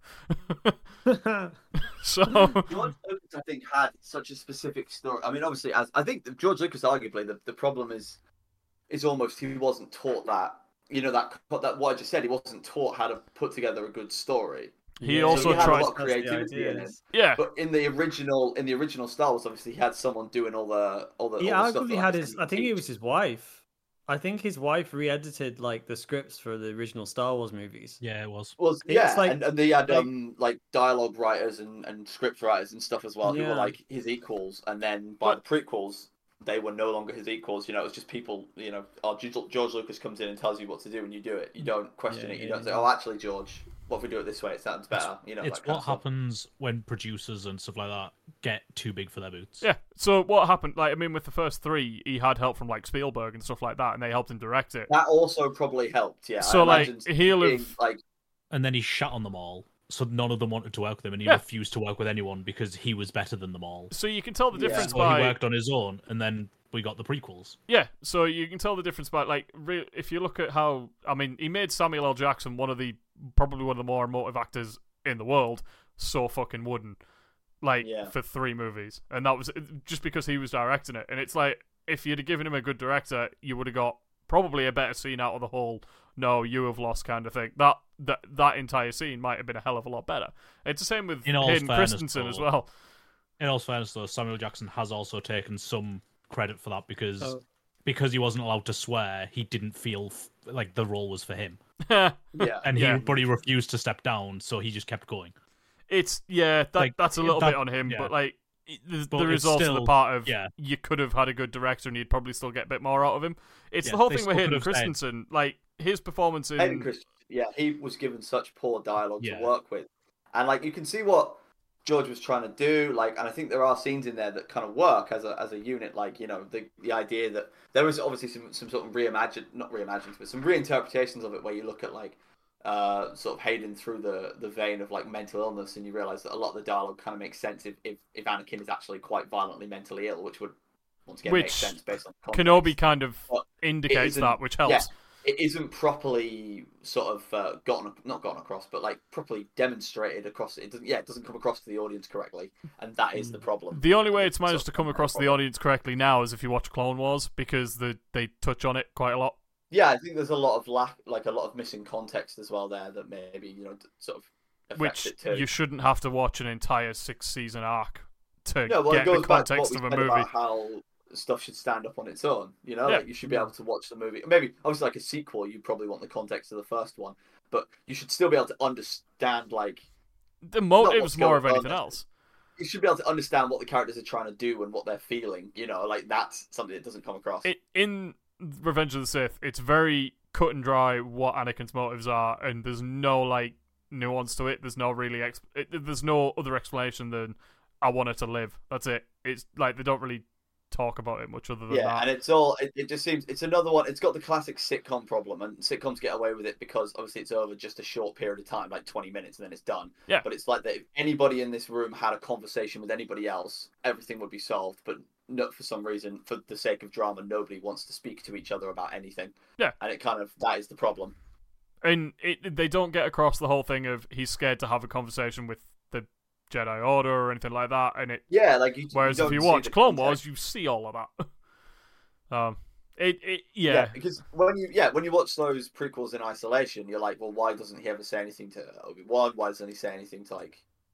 So George Lucas, I think, had such a specific story. I mean, obviously, as I think George Lucas, arguably, the problem is almost he wasn't taught that. You know, that what I just said, he wasn't taught how to put together a good story. He also had tried a lot of creativity in it. Yeah. But in the original Star Wars, obviously, he had someone doing all the arguably had his. I think it was his wife. I think his wife re-edited, like, the scripts for the original Star Wars movies. Yeah, it was. Well, yeah, like, and they had like dialogue writers and script writers and stuff as well, who were like his equals. And then by the prequels, they were no longer his equals. You know, it was just people. You know, George Lucas comes in and tells you what to do, and you do it. You don't question it. You don't say, "Oh, actually, George, what if we do it this way? It sounds better." You know, it's what happens when producers and stuff like that get too big for their boots. Yeah. So what happened? Like, I mean, with the first 3, he had help from like Spielberg and stuff like that, and they helped him direct it. That also probably helped. Yeah. So like, he'll have like, and then he shat on them all. So none of them wanted to work with him, and he refused to work with anyone because he was better than them all. So you can tell the difference So by he worked on his own, and then we got the prequels. Yeah, so you can tell the difference by like if you look at how he made Samuel L. Jackson probably one of the more emotive actors in the world so fucking wooden, for 3 movies, and that was just because he was directing it. And it's like if you'd have given him a good director, you would have got probably a better scene out of the whole "no, you have lost" kind of thing. That entire scene might have been a hell of a lot better. It's the same with Hayden Christensen as well. In all fairness, though, Samuel Jackson has also taken some credit for that because he wasn't allowed to swear, he didn't feel like the role was for him. But he refused to step down, so he just kept going. That's a little bit on him, but like there is also the part of you could have had a good director and you'd probably still get a bit more out of him. It's the whole thing with Hayden Christensen, like his performance in Hayden Christensen. Yeah, he was given such poor dialogue to work with, and like you can see what George was trying to do, like, and I think there are scenes in there that kind of work as a unit, like, you know, the idea that there was obviously some sort of some reinterpretations of it where you look at like sort of Hayden through the vein of like mental illness, and you realize that a lot of the dialogue kind of makes sense if Anakin is actually quite violently mentally ill, which would once again make sense based on context. Kenobi kind of indicates that, which helps. Yeah. It isn't properly sort of not gotten across, but like properly demonstrated across. It doesn't come across to the audience correctly, and that is the problem. The only way it's managed to come across to the audience correctly now is if you watch Clone Wars, because they touch on it quite a lot. Yeah, I think there's a lot of missing context as well there that maybe sort of affects it too. You shouldn't have to watch an entire 6-season arc to get the context of a movie. About how stuff should stand up on its own, like you should be able to watch the movie. Maybe obviously like a sequel, you probably want the context of the first one, but you should still be able to understand like the motives more of anything else. You should be able to understand what the characters are trying to do and what they're feeling. Like that's something that doesn't come across. In Revenge of the Sith, it's very cut and dry what Anakin's motives are, and there's no like nuance to it. There's no really there's no other explanation than I want her to live. That's it. It's like they don't really talk about it much other than that. And it's all it just seems it's another one. It's got the classic sitcom problem, and sitcoms get away with it because obviously it's over just a short period of time, like 20 minutes, and then it's done. Yeah. But it's like that if anybody in this room had a conversation with anybody else, everything would be solved. But not for some reason, for the sake of drama, nobody wants to speak to each other about anything. Yeah. And it kind of that is the problem. And they don't get across the whole thing of he's scared to have a conversation with the Jedi Order or anything like that, and whereas if you watch Clone Wars, you see all of that. Because when you watch those prequels in isolation, you're like, well, why doesn't he ever say anything to Obi-Wan? Why doesn't he say anything to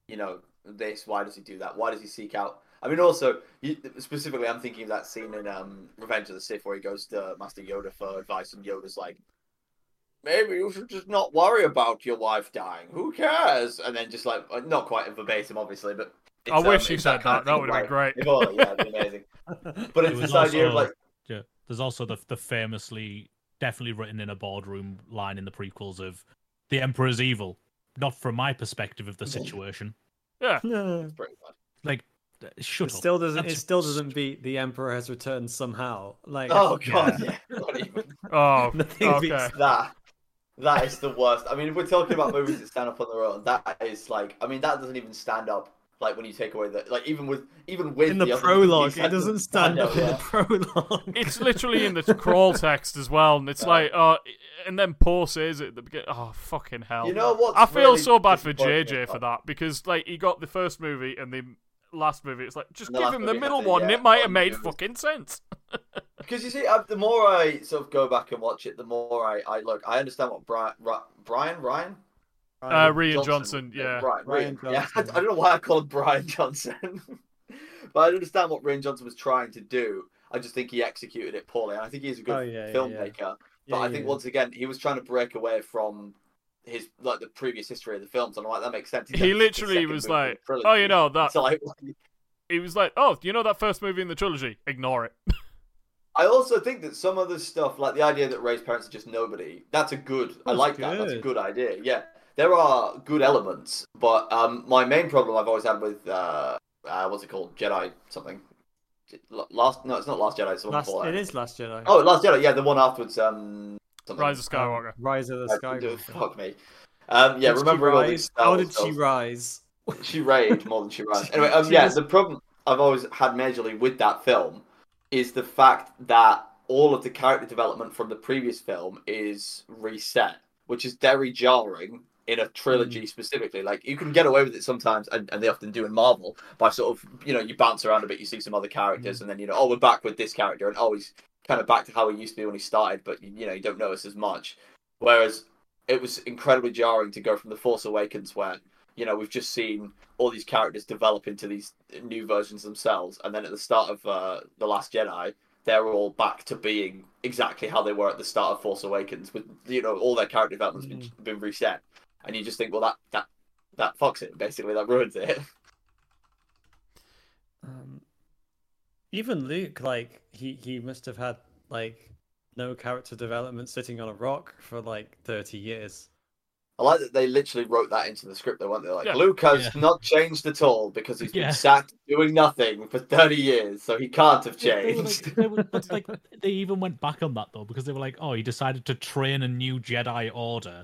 this? Why does he do that? Why does he seek out? I mean, also specifically, I'm thinking of that scene in Revenge of the Sith where he goes to Master Yoda for advice, and Yoda's like, maybe you should just not worry about your wife dying. Who cares? And then just like, not quite verbatim, obviously, but I wish you said that. That would have been great. Yeah, it'd be amazing. But it's this idea of like, there's also the famously, definitely written in a boardroom line in the prequels of the Emperor's evil, not from my perspective of the situation. Yeah, it's pretty bad. Like, shut it up. Still doesn't beat The Emperor Has Returned somehow. Like, oh god, not even. Oh, nothing beats that. That is the worst. I mean, if we're talking about movies that stand up on their own, that is like, I mean, that doesn't even stand up. Like when you take away the, like even with in the prologue, it doesn't stand up in the prologue. It's literally in the crawl text as well, and it's like, and then Poe says it at the beginning. Oh, fucking hell! You know what? I feel so bad for JJ for that, because like he got the first movie and the last movie. It's like, just give him the middle one, and it might have made fucking sense. Because you see, the more I sort of go back and watch it, the more I look. I understand what Ryan Johnson, yeah. Ryan Johnson. Yeah, I don't know why I call him Brian Johnson. But I understand what Rian Johnson was trying to do. I just think he executed it poorly. And I think he's a good filmmaker. Yeah. But I think once again, he was trying to break away from his like the previous history of the films. And I'm like, that makes sense. He literally was like, oh, you know, that... So like, he was like, "Oh, you know that first movie in the trilogy? Ignore it." I also think that some of the stuff, like the idea that Rey's parents are just nobody, that's a good. I like that. That's a good idea. Yeah, there are good elements, but my main problem I've always had with what's it called? Jedi something. Last? No, it's not Last Jedi. It's the one before that. It is Last Jedi. Oh, Last Jedi. Yeah, the one afterwards. Something. Rise of Skywalker. Rise of the Skywalker. Fuck me. Yeah, remembering all these. How did she rise? She rayed more than she rise. Anyway, the problem I've always had majorly with that film is the fact that all of the character development from the previous film is reset, which is very jarring in a trilogy specifically. Like, you can get away with it sometimes, and they often do in Marvel, by sort of, you bounce around a bit, you see some other characters, and then, we're back with this character, and he's kind of back to how he used to be when he started, but, you don't notice as much. Whereas it was incredibly jarring to go from The Force Awakens, where, we've just seen all these characters develop into these new versions themselves, and then at the start of The Last Jedi, they're all back to being exactly how they were at the start of Force Awakens, with, all their character development's been reset. And you just think, well, that fucks it, basically, that ruins it. Even Luke, like, he must have had, like, no character development sitting on a rock for, like, 30 years. I like that they literally wrote that into the script, though, weren't they? Like, Luke has not changed at all because he's been sat doing nothing for 30 years, so he can't have changed. They even went back on that, though, because they were like, oh, he decided to train a new Jedi Order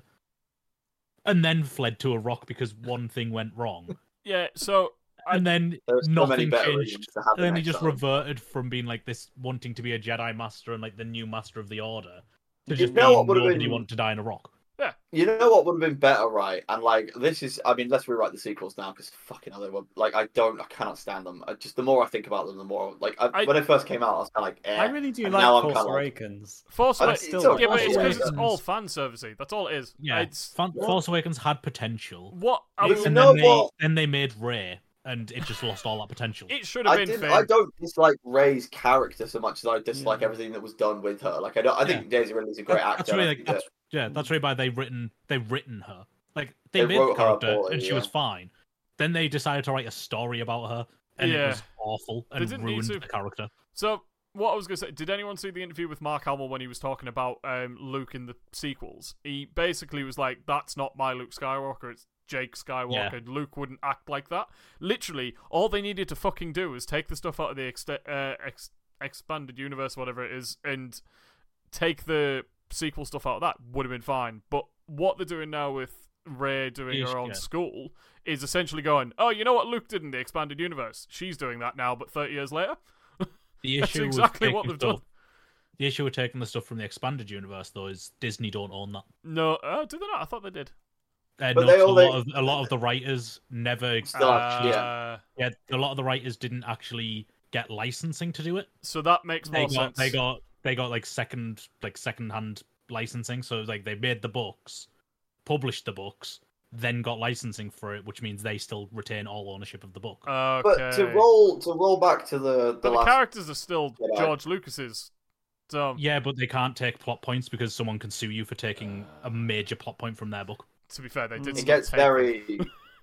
and then fled to a rock because one thing went wrong. Yeah, so... And then nothing changed. And then he just reverted from being like this, wanting to be a Jedi Master and like the new Master of the Order, to just being nobody want to die in a rock. Yeah. You know what would have been better, right? And like, this is, I mean, let's rewrite the sequels now, because fucking hell, they were, like, I cannot stand them. The more I think about them, the more, like, when it first came out, I was kind of like, I really do like Force Awakens. Force Awakens, but it's because it's all fan servicey. That's all it is. Yeah, Force Awakens had potential. Then they made Rey, and it just lost all that potential. It should have been. I don't dislike Rey's character so much as I dislike everything that was done with her. Like, I think Daisy Ridley's a great actor. That's really why they've written her. Like, they made the character and she was fine. Then they decided to write a story about her, and it was awful and ruined the character. So, what I was going to say, did anyone see the interview with Mark Hamill when he was talking about Luke in the sequels? He basically was like, that's not my Luke Skywalker, it's Jake Skywalker. Yeah. Luke wouldn't act like that. Literally, all they needed to fucking do was take the stuff out of the expanded universe, whatever it is, and take the sequel stuff out of that. Would have been fine. But what they're doing now with Rey doing her own school is essentially going, oh, you know what Luke did in the expanded universe? She's doing that now, but 30 years later? That's exactly what they've done. The issue with taking the stuff from the expanded universe, though, is Disney don't own that. No, do they not? I thought they did. But a lot of the writers never. A lot of the writers didn't actually get licensing to do it. So that makes more sense. They got like second-hand licensing. So like they made the books, published the books, then got licensing for it, which means they still retain all ownership of the book. Okay. But to roll back to the characters are still George Lucas's. So... Yeah, but they can't take plot points because someone can sue you for taking a major plot point from their book. To be fair, they did. It gets very,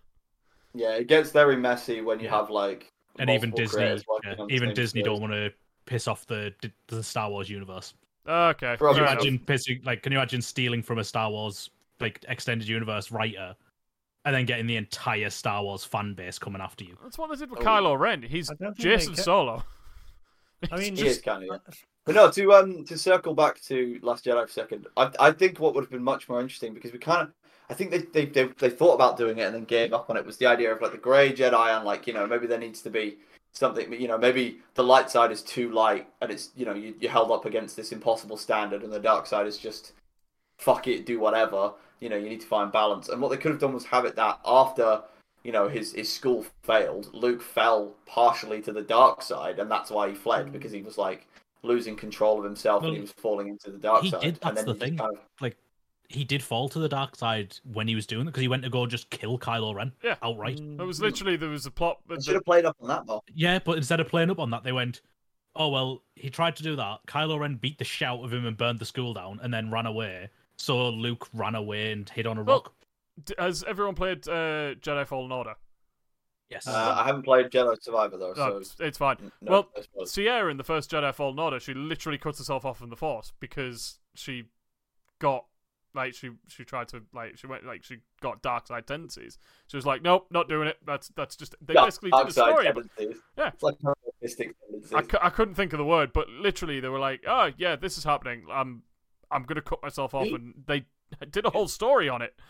it gets very messy when you have like. And even Disney don't want to piss off the Star Wars universe. Okay. Can you imagine stealing from a Star Wars like extended universe writer, and then getting the entire Star Wars fan base coming after you? That's what they did with Kylo Ren. He's Jason Solo. I mean, he is kind of. But no, to circle back to Last Jedi for a second, I think what would have been much more interesting, because I think they thought about doing it and then gave up on it, was the idea of like the grey Jedi, and like, maybe there needs to be something, maybe the light side is too light and it's, you're held up against this impossible standard, and the dark side is just fuck it, do whatever, you need to find balance. And what they could have done was have it that after, his school failed, Luke fell partially to the dark side, and that's why he fled, because he was like losing control of himself and he was falling into the dark side. That's the thing. He did fall to the dark side when he was doing it, because he went to go just kill Kylo Ren outright. It was literally, there was a plot. They should have played up on that more. Yeah, but instead of playing up on that, they went, oh, well, he tried to do that. Kylo Ren beat the shit out of him and burned the school down and then ran away. So Luke ran away and hid on a rock. Has everyone played Jedi Fallen Order? Yes. I haven't played Jedi Survivor though, so it's fine. no, Well, I suppose. Sierra in the first Jedi Fallen Order, she literally cuts herself off from the Force because she got like she tried to like she went like she got dark side tendencies. She was like, nope, not doing it. That's just they basically did a story. Yeah, It's like narcissistic tendencies. I couldn't think of the word, but literally they were like, oh yeah, this is happening. I'm gonna cut myself off, and they did a whole story on it.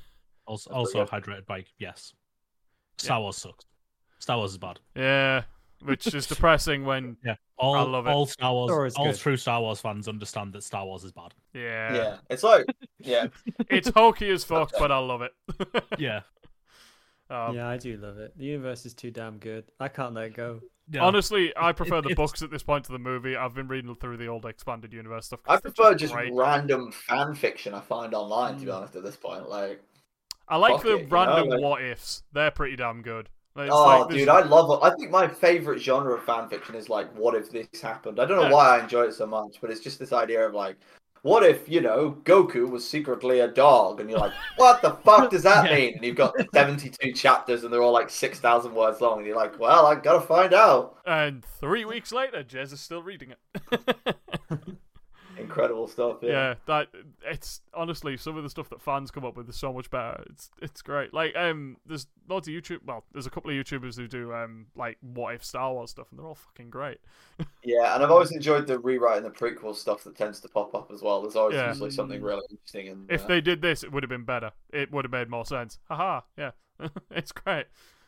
Also hydrated by yes. Star Wars sucks. Star Wars is bad. Yeah, which is depressing when I love it. all Star Wars, all good. true Star Wars fans understand that Star Wars is bad. yeah, It's like it's hokey as fuck, but I love it. Yeah. Yeah, I do love it. The universe is too damn good. I can't let it go. Yeah. Honestly, I prefer the books at this point to the movie. I've been reading through the old expanded universe stuff. I prefer just great. random fan fiction I find online. To be honest, at this point, like I like fuck the it, you random know, like- what ifs. They're pretty damn good. Like, it's oh, like this- dude, I love it. I think my favorite genre of fan fiction is like, what if this happened? I don't know why I enjoy it so much, but it's just this idea of like, what if, Goku was secretly a dog? And you're like, what the fuck does that mean? And you've got 72 chapters and they're all like 6,000 words long. And you're like, well, I gotta find out. And 3 weeks later, Jez is still reading it. Incredible stuff, Yeah, that it's honestly some of the stuff that fans come up with is so much better. It's great. Like there's loads of YouTube. Well, there's a couple of YouTubers who do like what if Star Wars stuff, and they're all fucking great. Yeah, and I've always enjoyed the rewriting the prequel stuff that tends to pop up as well. There's always Yeah. usually something really interesting. And If they did this, it would have been better. It would have made more sense. Haha, yeah, it's great.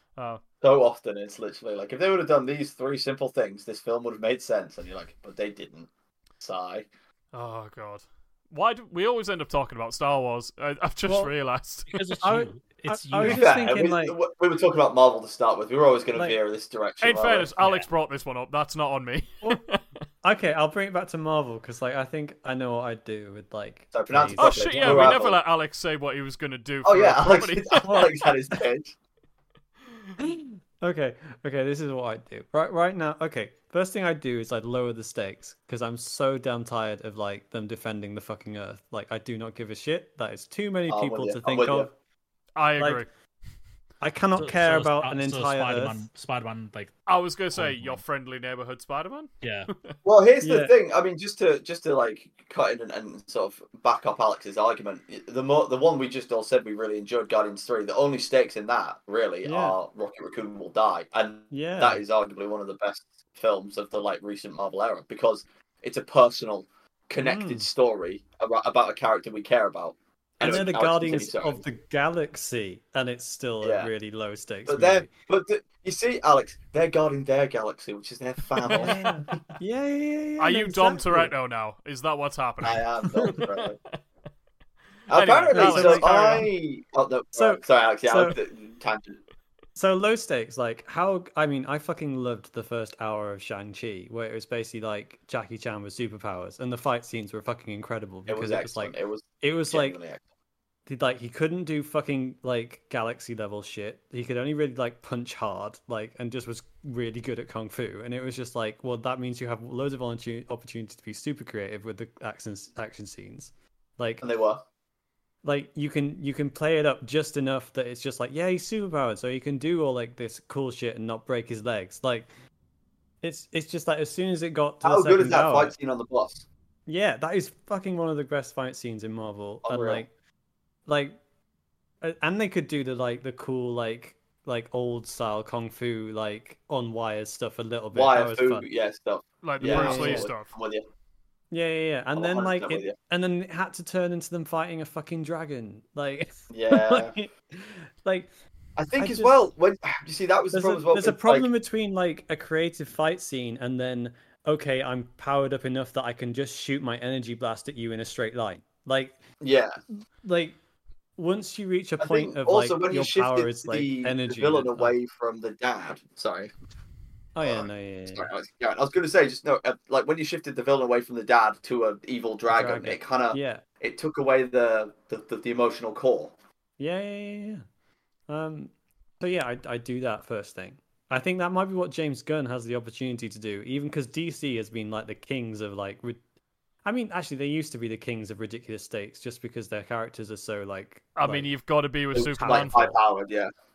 so often it's literally like, if they would have done these 3 simple things, this film would have made sense. And you're like, but they didn't. Sigh. Oh god, why do we always end up talking about Star Wars? I've just realised. Because it's I- you. It's I you. was Yeah, just thinking, we were talking about Marvel to start with. We were always going to Like- veer this direction. In weren't we? fairness, Alex brought this one up. That's not on me. Okay, I'll bring it back to Marvel because, like, I think I know what I'd do with like. So pronounce it Oh properly. shit! Yeah, we Marvel. never let Alex say what he was going to do. Oh for yeah, a Alex, comedy. Alex had his pitch. Okay, this is what I'd do. Right now, okay. First thing I'd do is I'd lower the stakes because I'm so damn tired of like them defending the fucking Earth. Like, I do not give a shit. That is too many I'm people with to you. I'm think with you. of. I Like, agree. I cannot care about an entire Spider-Man, Earth. Spider-Man, like I was going to say your friendly neighborhood Spider-Man. yeah. Well, here's the Yeah. thing. I mean, just to like cut in and sort of back up Alex's argument. The one we just all said we really enjoyed, Guardians 3. The only stakes in that really Yeah. are Rocket Raccoon will die, and Yeah. that is arguably one of the best films of the like recent Marvel era because it's a personal, connected story about a character we care about. And Anyway, they're the Alex, Guardians continue, of the Galaxy, and it's still Yeah. a really low stakes. But movie. you see, Alex, they're guarding their galaxy, which is their family. Yeah. Are you Dom exactly. Toretto now? Is that what's happening? I am Dom Toretto. Anyway, Apparently, Alex, so carry Oh no, So- sorry, Alex. Yeah, so- tangent. So low stakes, like how? I mean, I fucking loved the first hour of Shang-Chi, where it was basically like Jackie Chan with superpowers, and the fight scenes were fucking incredible It because was it was excellent. like It was like genuinely excellent. he couldn't do fucking like galaxy level shit. He could only really like punch hard, like, and just was really good at kung fu. And it was just like, well, that means you have loads of opportunity to be super creative with the action scenes, like. And they were. Like you can play it up just enough that it's just like, yeah, he's superpowered, so he can do all like this cool shit and not break his legs. Like it's just like as soon as it got to How the good is second that hour, fight scene on the bus? yeah, that is fucking one of the best fight scenes in Marvel. Unreal. And they could do the cool like old style kung fu like on wires stuff a little bit. That Wire was food, fun. yeah, stuff. Like the Yeah, Bruce Lee absolutely. stuff. I'm with you. Yeah. And I'm then 100% with you. and then it had to turn into them fighting a fucking dragon. Like Yeah. like I think I as just- well, when you see that was the problem as well. there's a with, problem like, between like a creative fight scene and then okay, I'm powered up enough that I can just shoot my energy blast at you in a straight line. Like yeah. once you reach a I point think of also like when your you power shifted is like the energy. villain then- away from the dad. Sorry. Oh yeah, no, yeah. Sorry, I was going to say just no. Like when you shifted the villain away from the dad to an evil dragon, it kind of Yeah. it took away the emotional core. Yeah. So yeah, I do that first thing. I think that might be what James Gunn has the opportunity to do, even because DC has been like the kings of like. I mean, actually, they used to be the kings of ridiculous stakes, just because their characters are so like. I mean, you've got to be with It was Superman. like high powered, yeah.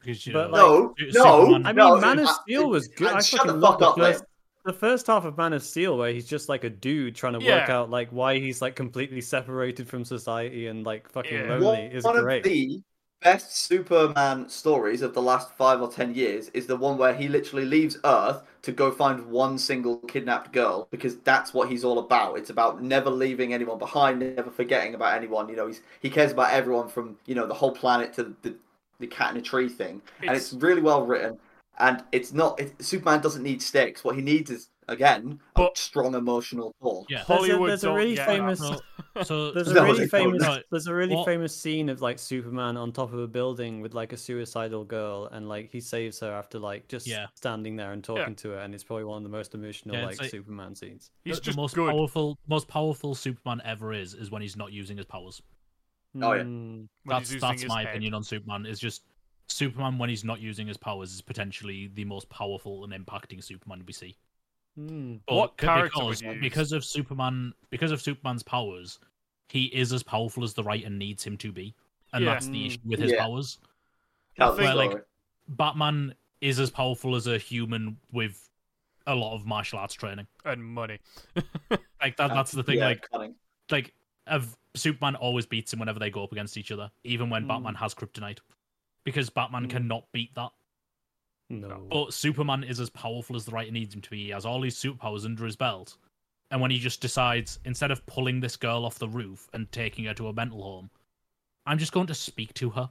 Because, But, Superman- I mean, No, Man of Steel was good. I shut the fucking fuck love up, the first half of Man of Steel, where he's just like a dude trying to work out like why he's like completely separated from society and like fucking lonely is One great. of the best Superman stories of the last 5 or 10 years is the one where he literally leaves Earth to go find one single kidnapped girl, because that's what he's all about. It's about never leaving anyone behind, never forgetting about anyone. You know, he cares about everyone from, you know, the whole planet to the cat in a tree thing. And it's really well written. And it's not. Superman doesn't need stakes. What he needs is, again, a strong emotional pull. Yeah, Hollywood there's a really famous. So there's No, a really they famous. don't. There's a really famous scene of like Superman on top of a building with like a suicidal girl, and like he saves her after like just standing there and talking to her, and it's probably one of the most emotional like Superman scenes. He's the just most good. powerful Superman ever is when he's not using his powers. Oh yeah, that's my opinion on Superman. Is just Superman when he's not using his powers is potentially the most powerful and impacting Superman we see. But What character would you because of Superman's powers, he is as powerful as the writer needs him to be, and that's the issue with his powers. Where like Batman is as powerful as a human with a lot of martial arts training and money. Like that's the thing. Cunning. Like Superman always beats him whenever they go up against each other, even when Batman has kryptonite, because Batman cannot beat that. No. But Superman is as powerful as the writer needs him to be. He has all these superpowers under his belt. And when he just decides, instead of pulling this girl off the roof and taking her to a mental home, I'm just going to speak to her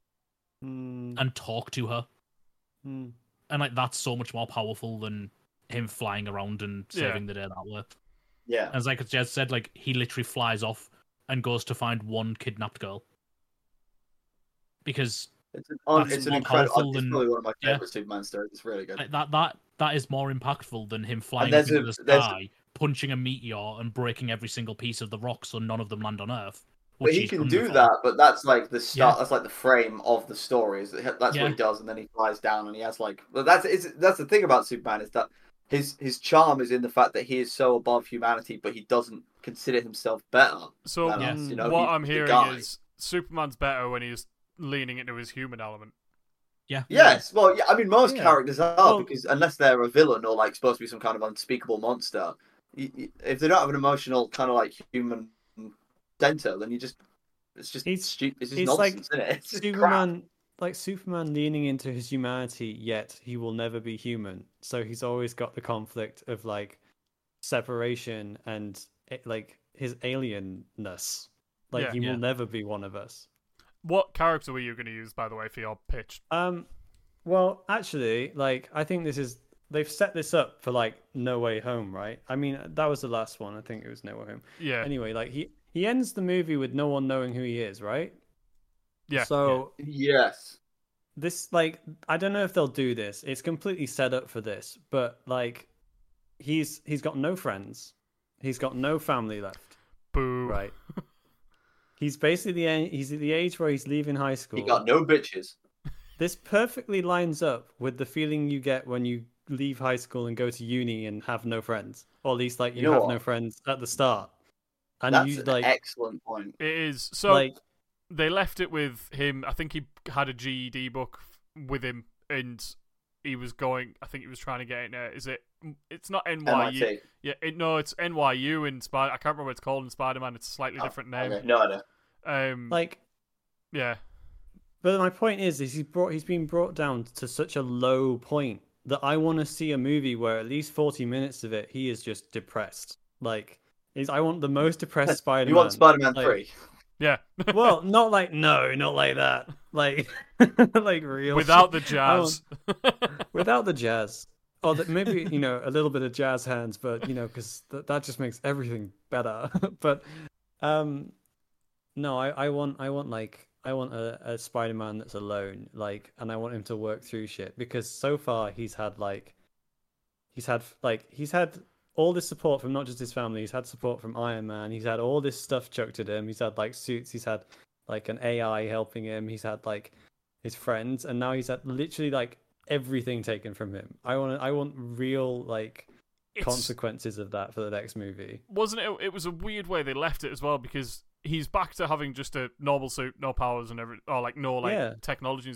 and talk to her. And like that's so much more powerful than him flying around and saving the day that way. Yeah. As like Jez said, like he literally flies off and goes to find one kidnapped girl. Because it's an incredible. It's probably one of my favorite Superman stories. It's really good. Like, that is more impactful than him flying into the sky, punching a meteor, and breaking every single piece of the rock so none of them land on Earth. But he can do that. But that's like the start. That's like the frame of the story. That's what he does, and then he flies down, and he has like. But that's the thing about Superman is that his charm is in the fact that he is so above humanity, but he doesn't consider himself better. So than us, you know? What I'm hearing is Superman's better when he's leaning into his human element. Yeah. Yes. Well, yeah. I mean, most characters are because unless they're a villain or like supposed to be some kind of unspeakable monster, if they don't have an emotional kind of like human center, then it's just stupid. It's just nonsense, isn't it? It's just Superman, like Superman leaning into his humanity, yet he will never be human. So he's always got the conflict of like separation and like his alienness. Like he will never be one of us. What character were you going to use, by the way, for your pitch? Well, actually, like I think they've set this up for like No Way Home, right? I mean, that was the last one. I think it was No Way Home. Yeah. Anyway, like he ends the movie with no one knowing who he is, right? Yeah. So yes, this like I don't know if they'll do this. It's completely set up for this, but like he's got no friends, he's got no family left. Boo. Right. He's basically he's at the age where he's leaving high school. He got no bitches. This perfectly lines up with the feeling you get when you leave high school and go to uni and have no friends, or at least like you have no friends at the start. And that's an excellent point. It is. So like, they left it with him. I think he had a GED book with him, and he was going. I think he was trying to get in. It's not NYU. MIT. Yeah, it's NYU in Spider. I can't remember what it's called in Spider-Man. It's a slightly different name. Okay. No idea. Yeah. But my point is he's been brought down to such a low point that I want to see a movie where at least 40 minutes of it he is just depressed. Like, I want the most depressed Spider-Man. You want Spider-Man 3? Yeah. Well, not like that. Like, like real. Without the jazz. Without the jazz. Or maybe, a little bit of jazz hands, but, because that just makes everything better. But, no, I want a Spider-Man that's alone, like, and I want him to work through shit, because so far he's had all this support from not just his family. He's had support from Iron Man. He's had all this stuff chucked at him. He's had like suits. He's had like an AI helping him. He's had like his friends, and now he's had literally like everything taken from him. I want real like consequences of that for the next movie. Wasn't it? It was a weird way they left it as well, because he's back to having just a normal suit, no powers and no technology and stuff.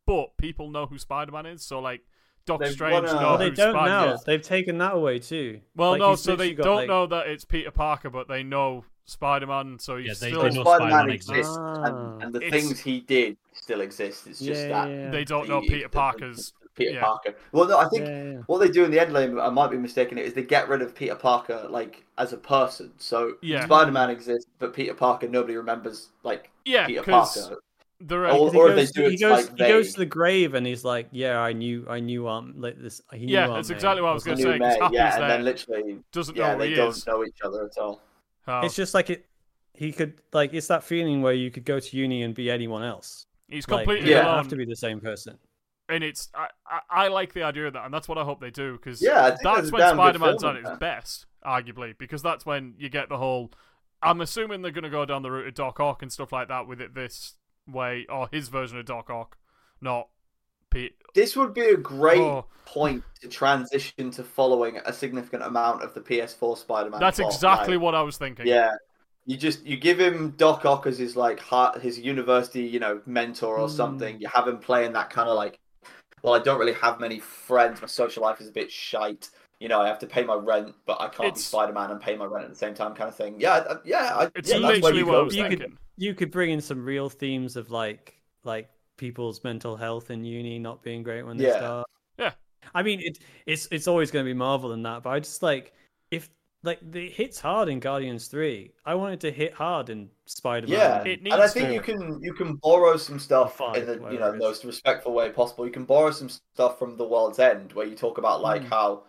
but people know who Spider-Man is. So like, Doctor They've Strange won a- know They who don't Spider-Man now. is. They've taken that away too. Well, Like, no, he's so they literally got, don't like- know that it's Peter Parker, but they know Spider-Man. So he's Yeah, they still. know Spider-Man Spider-Man exists, exists. and the It's- things he did still exist. It's just that They don't know Peter Parker's. Peter yeah. Parker. Well, no, I think Yeah. what they do in the end game, I might be mistaken, it is they get rid of Peter Parker like as a person. So Yeah. Spider-Man exists, but Peter Parker, nobody remembers like Yeah, Peter because Parker. they're Oh, Because he or if goes, they do, he it's goes, like he goes vague. to the grave and he's like, "Yeah, I knew, like this." He knew Yeah, Aunt that's May. exactly what I was Or gonna New say, 'cause May, Happy's yeah, and there. then literally, doesn't yeah, know who they he don't is. know each other at all. Oh. It's just like it. He could like it's that feeling where you could go to uni and be anyone else. He's Like, completely you Yeah. don't alone, have to be the same person. and it's I like the idea of that, and that's what I hope they do because Yeah, I think that's that's a when damn good Spider-Man's film, at its yeah. best, arguably, because that's when you get the whole. I'm assuming they're going to go down the route of Doc Ock and stuff like that with it this way, or his version of Doc Ock, not Pete. This would be a great Oh. point to transition to following a significant amount of the PS4 Spider-Man. That's plot. exactly Like, what I was thinking. Yeah, you give him Doc Ock as his like his university mentor or something. You have him playing that kind of like, well, I don't really have many friends. My social life is a bit shite. I have to pay my rent, but I can't be It's- Spider-Man and pay my rent at the same time, kind of thing. It's that's where literally you what I go. was You thinking. You could bring in some real themes of like people's mental health in uni not being great when they Yeah. start. Yeah. I mean, it's always going to be Marvel and that, but I just like if like it hits hard in Guardians 3. I wanted to hit hard in Spider-Man. Yeah, It and I needs think to. you can borrow some stuff Five, in the whatever it is. most respectful way possible. You can borrow some stuff from The World's End, where you talk about like how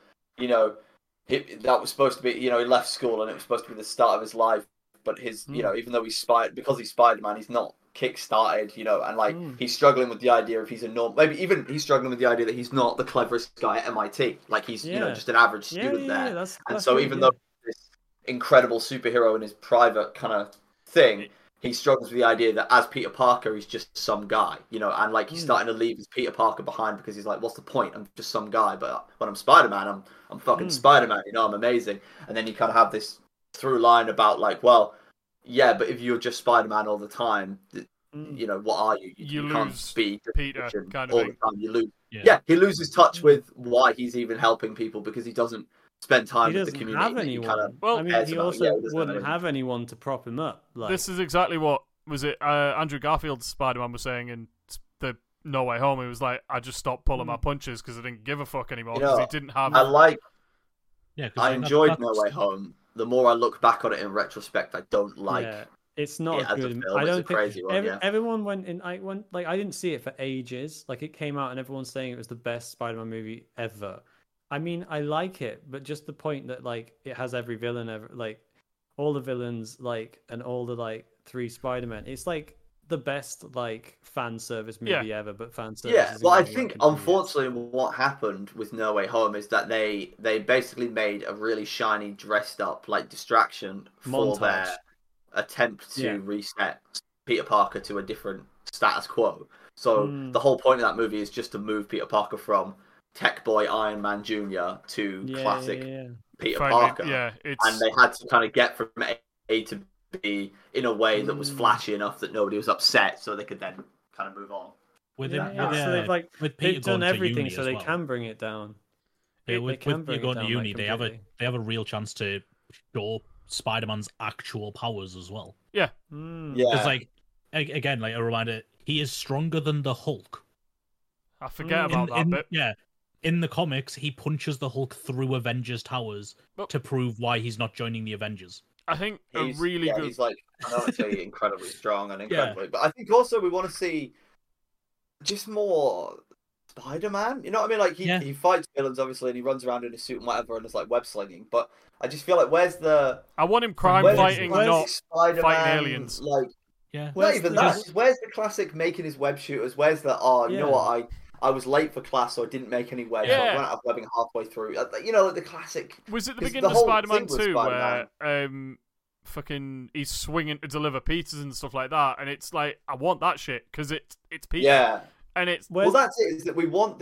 that was supposed to be he left school and it was supposed to be the start of his life, but his even though he's Spider-Man, he's not kick-started, and like he's struggling with the idea if he's a normal, maybe even he's struggling with the idea that he's not the cleverest guy at MIT, like he's just an average student there. That's So good, even yeah. though he's this incredible superhero in his private kind of thing, he struggles with the idea that as Peter Parker, he's just some guy, and like he's starting to leave his Peter Parker behind because he's like, what's the point? I'm just some guy, but when I'm Spider-Man, I'm fucking Spider-Man, I'm amazing. And then you kind of have this through line about like, well, yeah, but if you're just Spider-Man all the time, what are you? You can't lose be Peter, Christian kind of all thing. the time. You lose. Yeah. Yeah, he loses touch with why he's even helping people because he doesn't spend time He with the doesn't community. have that he anyone. kind of Well, I mean, cares he about. also Yeah, he doesn't wouldn't anyone. have anyone to prop him up. Like, This is exactly what was it Andrew Garfield's Spider-Man was saying in the No Way Home. He was like, I just stopped pulling my punches because I didn't give a fuck anymore because he didn't have. I Yeah, 'cause, I like, enjoyed that's- No Way Home. The more I look back on it in retrospect, I don't like. yeah, it's not it a as a good. film. I It's a don't think crazy one, yeah. everyone went in. I didn't see it for ages. Like it came out and everyone's saying it was the best Spider-Man movie ever. I mean, I like it, but just the point that like it has every villain ever, like all the villains, like and all the like 3 Spider-Men. It's like the best like fan service movie ever, but fan service. Yeah, isn't well, I really think working for me. unfortunately what happened with No Way Home is that they basically made a really shiny, dressed up like distraction for their Montage. attempt to Yeah. reset Peter Parker to a different status quo. So the whole point of that movie is just to move Peter Parker from Tech Boy Iron Man Jr. to classic Peter Parker. Yeah, it's And they had to kind of get from A to B in a way that was flashy enough that nobody was upset, so they could then kind of move on. with Yeah, him, yeah. So they've like with Peter they've done going to everything uni so as they well. can bring it down. Yeah, They with can Peter bring it going to down, uni, like, they have a completely. real chance to show Spider-Man's actual powers as well. yeah. Mm. Yeah. Because like again, like a reminder, he is stronger than the Hulk. I forget about that bit. Yeah, in the comics, he punches the Hulk through Avengers Towers But- to prove why he's not joining the Avengers. I think a He's really good. He's like honestly incredibly strong and incredibly. But I think also we want to see just more Spider-Man. You know what I mean? Like he fights villains obviously, and he runs around in a suit and whatever, and it's like web slinging. But I just feel like where's the I want him crime where's fighting, not Spider-Man, fighting aliens. Like Yeah, not Where's even the- that. Just where's the classic making his web shooters? Where's the you know what I was late for class, so I didn't make any webs. So I Yeah. ran out of webbing halfway through. You know, the classic. Was it the 'cause beginning of whole Spider-Man thing with 2 Spider-Man- where fucking he's swinging to deliver pizzas and stuff like that, and it's like I want that shit because it's Peter, Yeah. and it's Well, that's it. Is that we want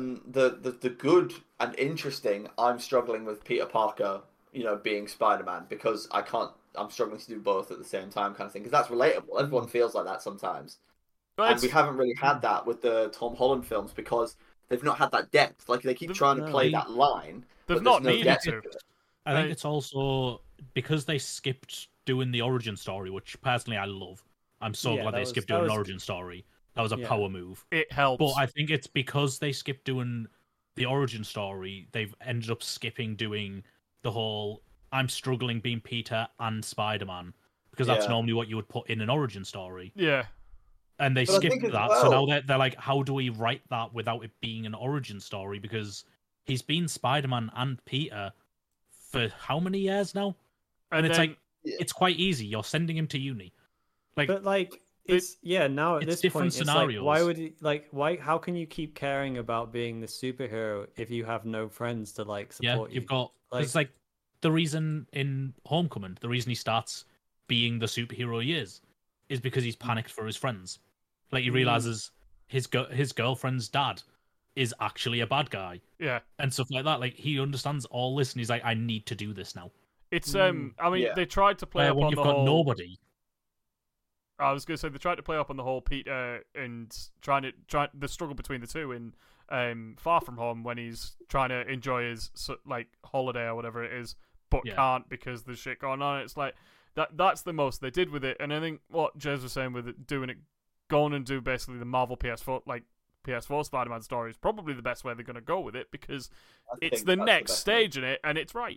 the good and interesting. I'm struggling with Peter Parker, being Spider-Man because I can't. I'm struggling to do both at the same time, kind of thing. Because that's relatable. Everyone feels like that sometimes. And we haven't really had that with the Tom Holland films because they've not had that depth. Like they keep trying to play that line. They've not needed to. I think it's also because they skipped doing the origin story, which personally I love. I'm so glad they skipped doing an origin story. That was a power move. It helps. But I think it's because they skipped doing the origin story, they've ended up skipping doing the whole I'm struggling being Peter and Spider-Man. Because that's normally what you would put in an origin story. Yeah. And they skipped that, so now they're like, how do we write that without it being an origin story? Because he's been Spider-Man and Peter for how many years now? And it's like, it's quite easy. You're sending him to uni. But it's now at it's this different point, scenarios. It's like, why would he, why? How can you keep caring about being the superhero if you have no friends to support you? You've got it's like the reason in Homecoming, the reason he starts being the superhero he is because he's panicked for his friends. Like he realizes his girlfriend's dad is actually a bad guy. Yeah. And stuff like that. Like he understands all this and he's like, I need to do this now. It's I mean they tried to play up when on you've the got whole nobody. I was gonna say they tried to play up on the whole Peter and trying the struggle between the two in Far From Home when he's trying to enjoy his holiday or whatever it is, but can't because there's shit going on. It's like that's the most they did with it, and I think what Jez was saying with it, going and do basically the Marvel PS4 Spider-Man story is probably the best way they're going to go with it because it's the next stage in it, and it's right.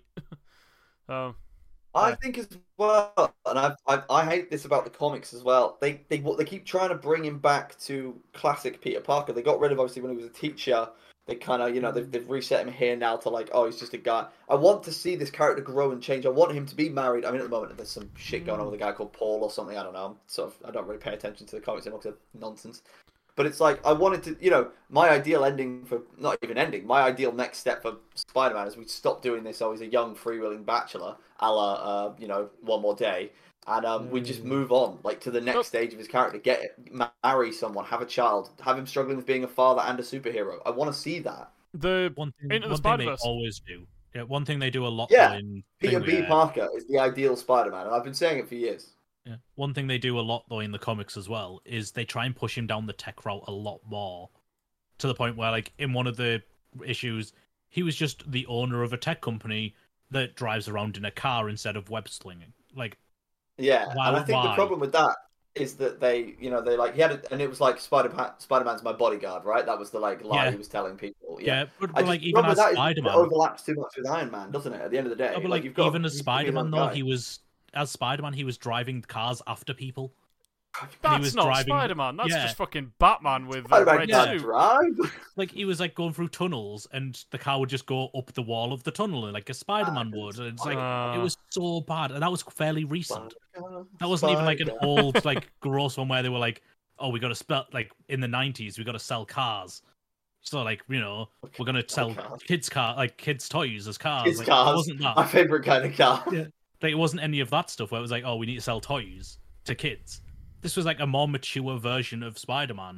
I think as well, and I hate this about the comics as well. They keep trying to bring him back to classic Peter Parker. They got rid of obviously when he was a teacher. They kind of they've reset him here now to he's just a guy. I want to see this character grow and change. I want him to be married. I mean, at the moment there's some shit going on with a guy called Paul or something. I don't know. I don't really pay attention to the comics anymore because they're nonsense. But it's like I wanted to, my ideal ending for not even ending. My ideal next step for Spider-Man is we stop doing this. He's a young freewheeling bachelor, a la One More Day, and we just move on to the next stage of his character. Marry someone, have a child, have him struggling with being a father and a superhero. I want to see that. One thing they always do. Yeah, one thing they do a lot. Yeah, Peter B. Parker is the ideal Spider-Man, and I've been saying it for years. Yeah. One thing they do a lot, though, in the comics as well, is they try and push him down the tech route a lot more. To the point where, in one of the issues, he was just the owner of a tech company that drives around in a car instead of web slinging. Yeah, and I think the problem with that is that they he had and it was Spider-Man's my bodyguard, right? That was the lie he was telling people. Yeah, but even as Spider-Man, it overlaps too much with Iron Man, doesn't it? At the end of the day, no, but even as Spider-Man, though, as Spider-Man, he was driving cars after people. That's not Spider-Man. That's just fucking Batman with a red suit. Drive. He was going through tunnels, and the car would just go up the wall of the tunnel, like a Spider-Man would. And it's it was so bad, and that was fairly recent. That wasn't even an old, gross one where they were like, "Oh, we got to spell in the 90s, we got to sell cars." So we're gonna sell kids' toys as cars. Kids' cars. It wasn't that. My favorite kind of car. Yeah. It wasn't any of that stuff where it was oh, we need to sell toys to kids. This was a more mature version of Spider-Man.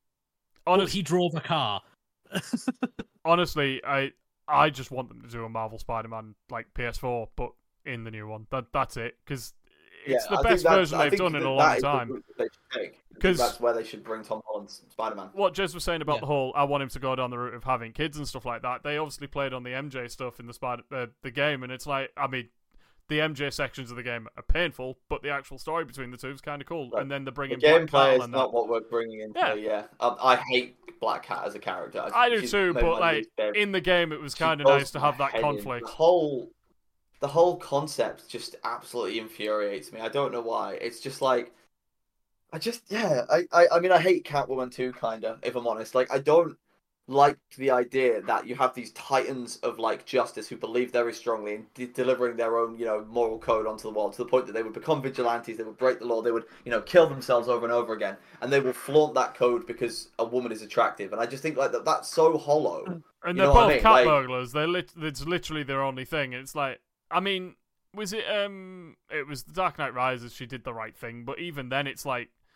He drove a car. Honestly, I just want them to do a Marvel Spider-Man PS4, but in the new one. That's it, because it's the best version they've done in a long time. Because that's where they should bring Tom Holland's Spider-Man. What Jez was saying about the whole, I want him to go down the route of having kids and stuff like that. They obviously played on the MJ stuff in the game, and it's the MJ sections of the game are painful, but the actual story between the two is kind of cool. And then they're bringing gameplay is not what we're bringing into. Yeah. I hate Black Cat as a character. I do too, but in the game, it was kind of nice to have that conflict. The whole concept just absolutely infuriates me. I don't know why. It's just I mean, I hate Catwoman too, kind of. If I'm honest, I don't like the idea that you have these titans of justice who believe very strongly in delivering their own moral code onto the world to the point that they would become vigilantes, they would break the law, they would kill themselves over and over again, and they will flaunt that code because a woman is attractive. And I just think that's so hollow. And they're both cat burglars. It's literally their only thing. It's I mean, was it it was The Dark Knight Rises, she did the right thing, but even then it's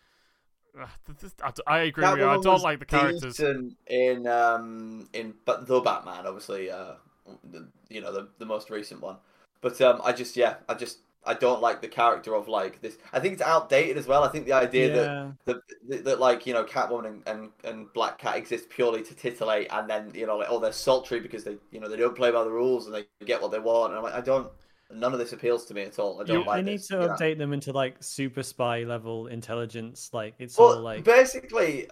I agree with you. I don't like the characters in the Batman, obviously, the most recent one. But I don't like the character of like this. I think it's outdated as well. I think the idea that like, you know, Catwoman and Black Cat exist purely to titillate, and then, you know, like, oh, they're sultry because they, you know, they don't play by the rules and they get what they want. And I'm like, none of this appeals to me at all. I don't like They this. need to update them into like super spy level intelligence. Like it's Well, all like basically,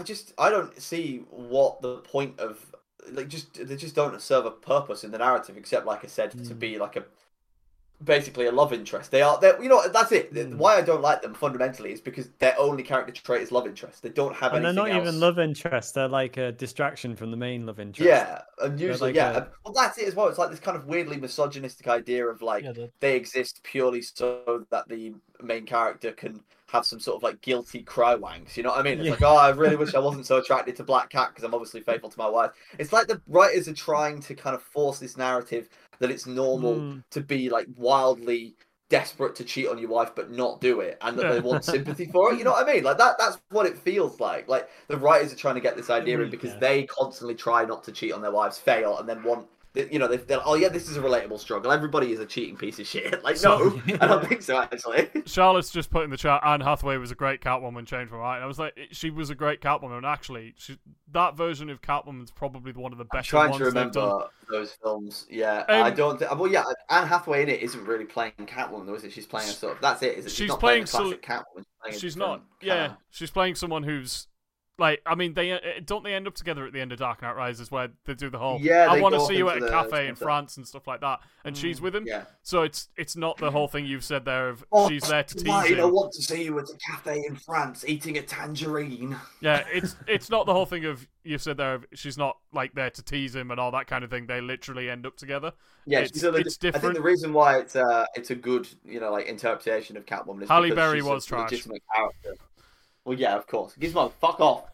I don't see what the point of, like, they just don't serve a purpose in the narrative, except, like I said, to be like basically a love interest. They're you know, that's it. Why I don't like them fundamentally is because their only character trait is love interest. They don't have anything else. And they're not even love interest. They're like a distraction from the main love interest. Yeah, and usually, like well, that's it as well. It's like this kind of weirdly misogynistic idea of like they exist purely so that the main character can have some sort of like guilty cry wanks. You know what I mean? It's like, oh, I really wish I wasn't so attracted to Black Cat because I'm obviously faithful to my wife. It's like the writers are trying to kind of force this narrative that it's normal to be like wildly desperate to cheat on your wife but not do it, and that they want sympathy for it. You know what I mean? Like that's what it feels like. Like the writers are trying to get this idea in because they constantly try not to cheat on their wives, fail, and then want, you know, they're like, oh yeah, this is a relatable struggle. Everybody is a cheating piece of shit. Like, no, I don't think so, actually. Charlotte's just put in the chat, Anne Hathaway was a great Catwoman, changed my mind. I was like, she was a great Catwoman, and actually, that version of Catwoman's probably one of the best ones they've done. I'm trying to remember those films. Yeah, I don't think. Well, yeah, Anne Hathaway in it isn't really playing Catwoman, though, is it? She's playing a sort of. That's it. Is it? She's not playing a classic Catwoman. She's not. Yeah, she's playing someone who's. Like, I mean, they end up together at the end of Dark Knight Rises where they do the whole I want to see you at a cafe in France and stuff like that, and she's with him. Yeah. So it's not the whole thing you've said there of she's there to tease him. I want to see you at a cafe in France eating a tangerine. Yeah, it's not the whole thing of you've said there of she's not like there to tease him and all that kind of thing. They literally end up together. Yeah, it's different. I think the reason why it's a good, you know, like interpretation of Catwoman is Halle because Berry she's was a trash. legitimate character. Well, yeah, of course. Gizmo, fuck off.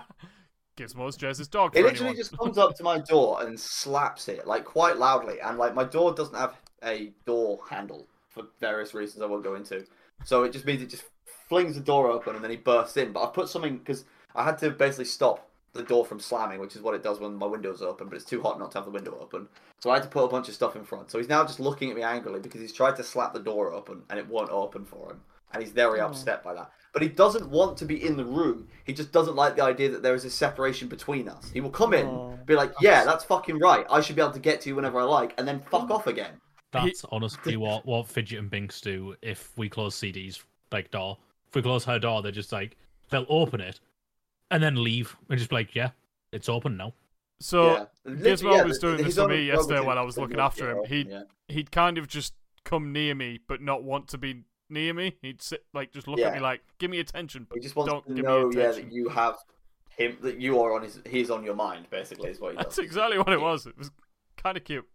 Gizmo's Jez's dog. It literally just comes up to my door and slaps it, like, quite loudly. And, like, my door doesn't have a door handle for various reasons I won't go into. So it just means it just flings the door open and then he bursts in. But I've put something, because I had to basically stop the door from slamming, which is what it does when my window's open, but it's too hot not to have the window open. So I had to put a bunch of stuff in front. So he's now just looking at me angrily because he's tried to slap the door open and it won't open for him. And he's very upset by that. But he doesn't want to be in the room. He just doesn't like the idea that there is a separation between us. He will come in, be like, yeah, that's fucking right. I should be able to get to you whenever I like, and then fuck off again. That's honestly what Fidget and Binks do if we close CD's like door. If we close her door, they're just like, they'll open it and then leave. And just be like, yeah, it's open now. So Gizmo was doing this for me yesterday when I was looking after him. He'd kind of just come near me, but not want to be near me. He'd sit like just look at me like, give me attention, but he just wants don't to give know, me attention. that you have him, that you are on he's on your mind, basically, is what he does. That's exactly what it was. It was kind of cute.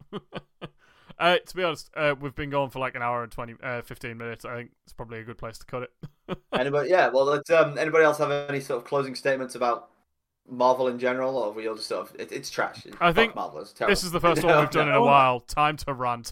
To be honest, we've been going for like an hour and 15 minutes. I think it's probably a good place to cut it. Anybody else have any sort of closing statements about Marvel in general, or we all just sort of it's trash? I think Marvel, this is the first one we've done in a while. Time to rant.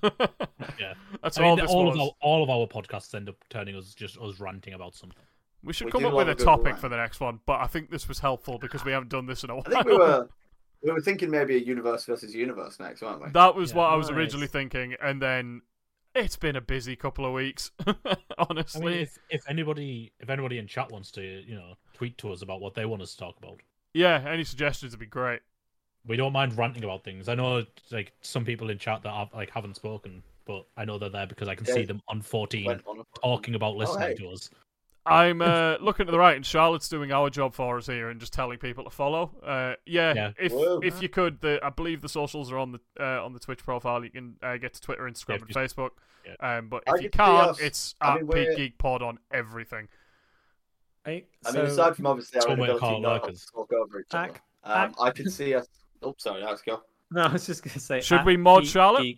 Yeah, that's all of our podcasts end up turning us ranting about something. We should come up with a topic for the next one, but I think this was helpful because we haven't done this in a while. I think we were thinking maybe a universe versus universe next, weren't we? That was what I was originally thinking, and then it's been a busy couple of weeks. Honestly, I mean, if anybody in chat wants to, tweet to us about what they want us to talk about. Yeah, any suggestions would be great. We don't mind ranting about things. I know, like, some people in chat that haven't spoken, but I know they're there because I can see them on 14 talking about listening to us. I'm looking to the right, and Charlotte's doing our job for us here and just telling people to follow. If you could, I believe the socials are on the Twitch profile. You can get to Twitter, Instagram, and Facebook. Yeah. But if you can't, it's at Peak Geek Pod on everything. Aside from obviously our ability not to talk over each other, I could see us. Oh, sorry, Alex, go. No, I was just going to say. Should we mod Charlotte?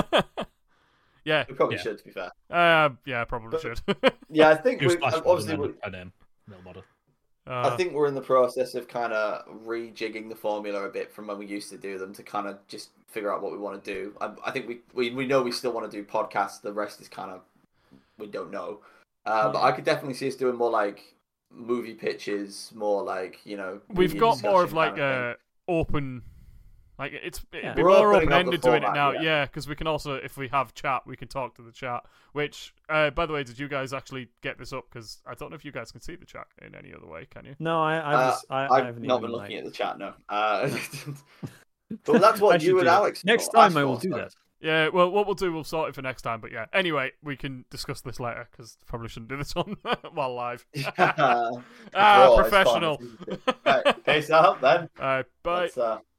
Yeah, we probably should. To be fair, probably should. Yeah, I think I think we're in the process of kind of rejigging the formula a bit from when we used to do them to kind of just figure out what we want to do. I think we know we still want to do podcasts. The rest is kind of we don't know. But I could definitely see us doing more like movie pitches, more like we've got more of like a open Like it'd Yeah. be We're more opening up open-ended the doing it format, now, yeah, because we can also, if we have chat, we can talk to the chat. Which, by the way, did you guys actually get this up? Because I don't know if you guys can see the chat in any other way. Can you? No, I I've haven't not even, been looking like... at the chat, no. But that's I what should you do and that. Alex Next thought. time I I will thought do so. that. Yeah, well, what we'll do, we'll sort it for next time. But yeah, anyway, we can discuss this later because probably shouldn't do this on while live. Bro, it's fun, Professional. it's easy. Right, peace out then. Bye. Let's,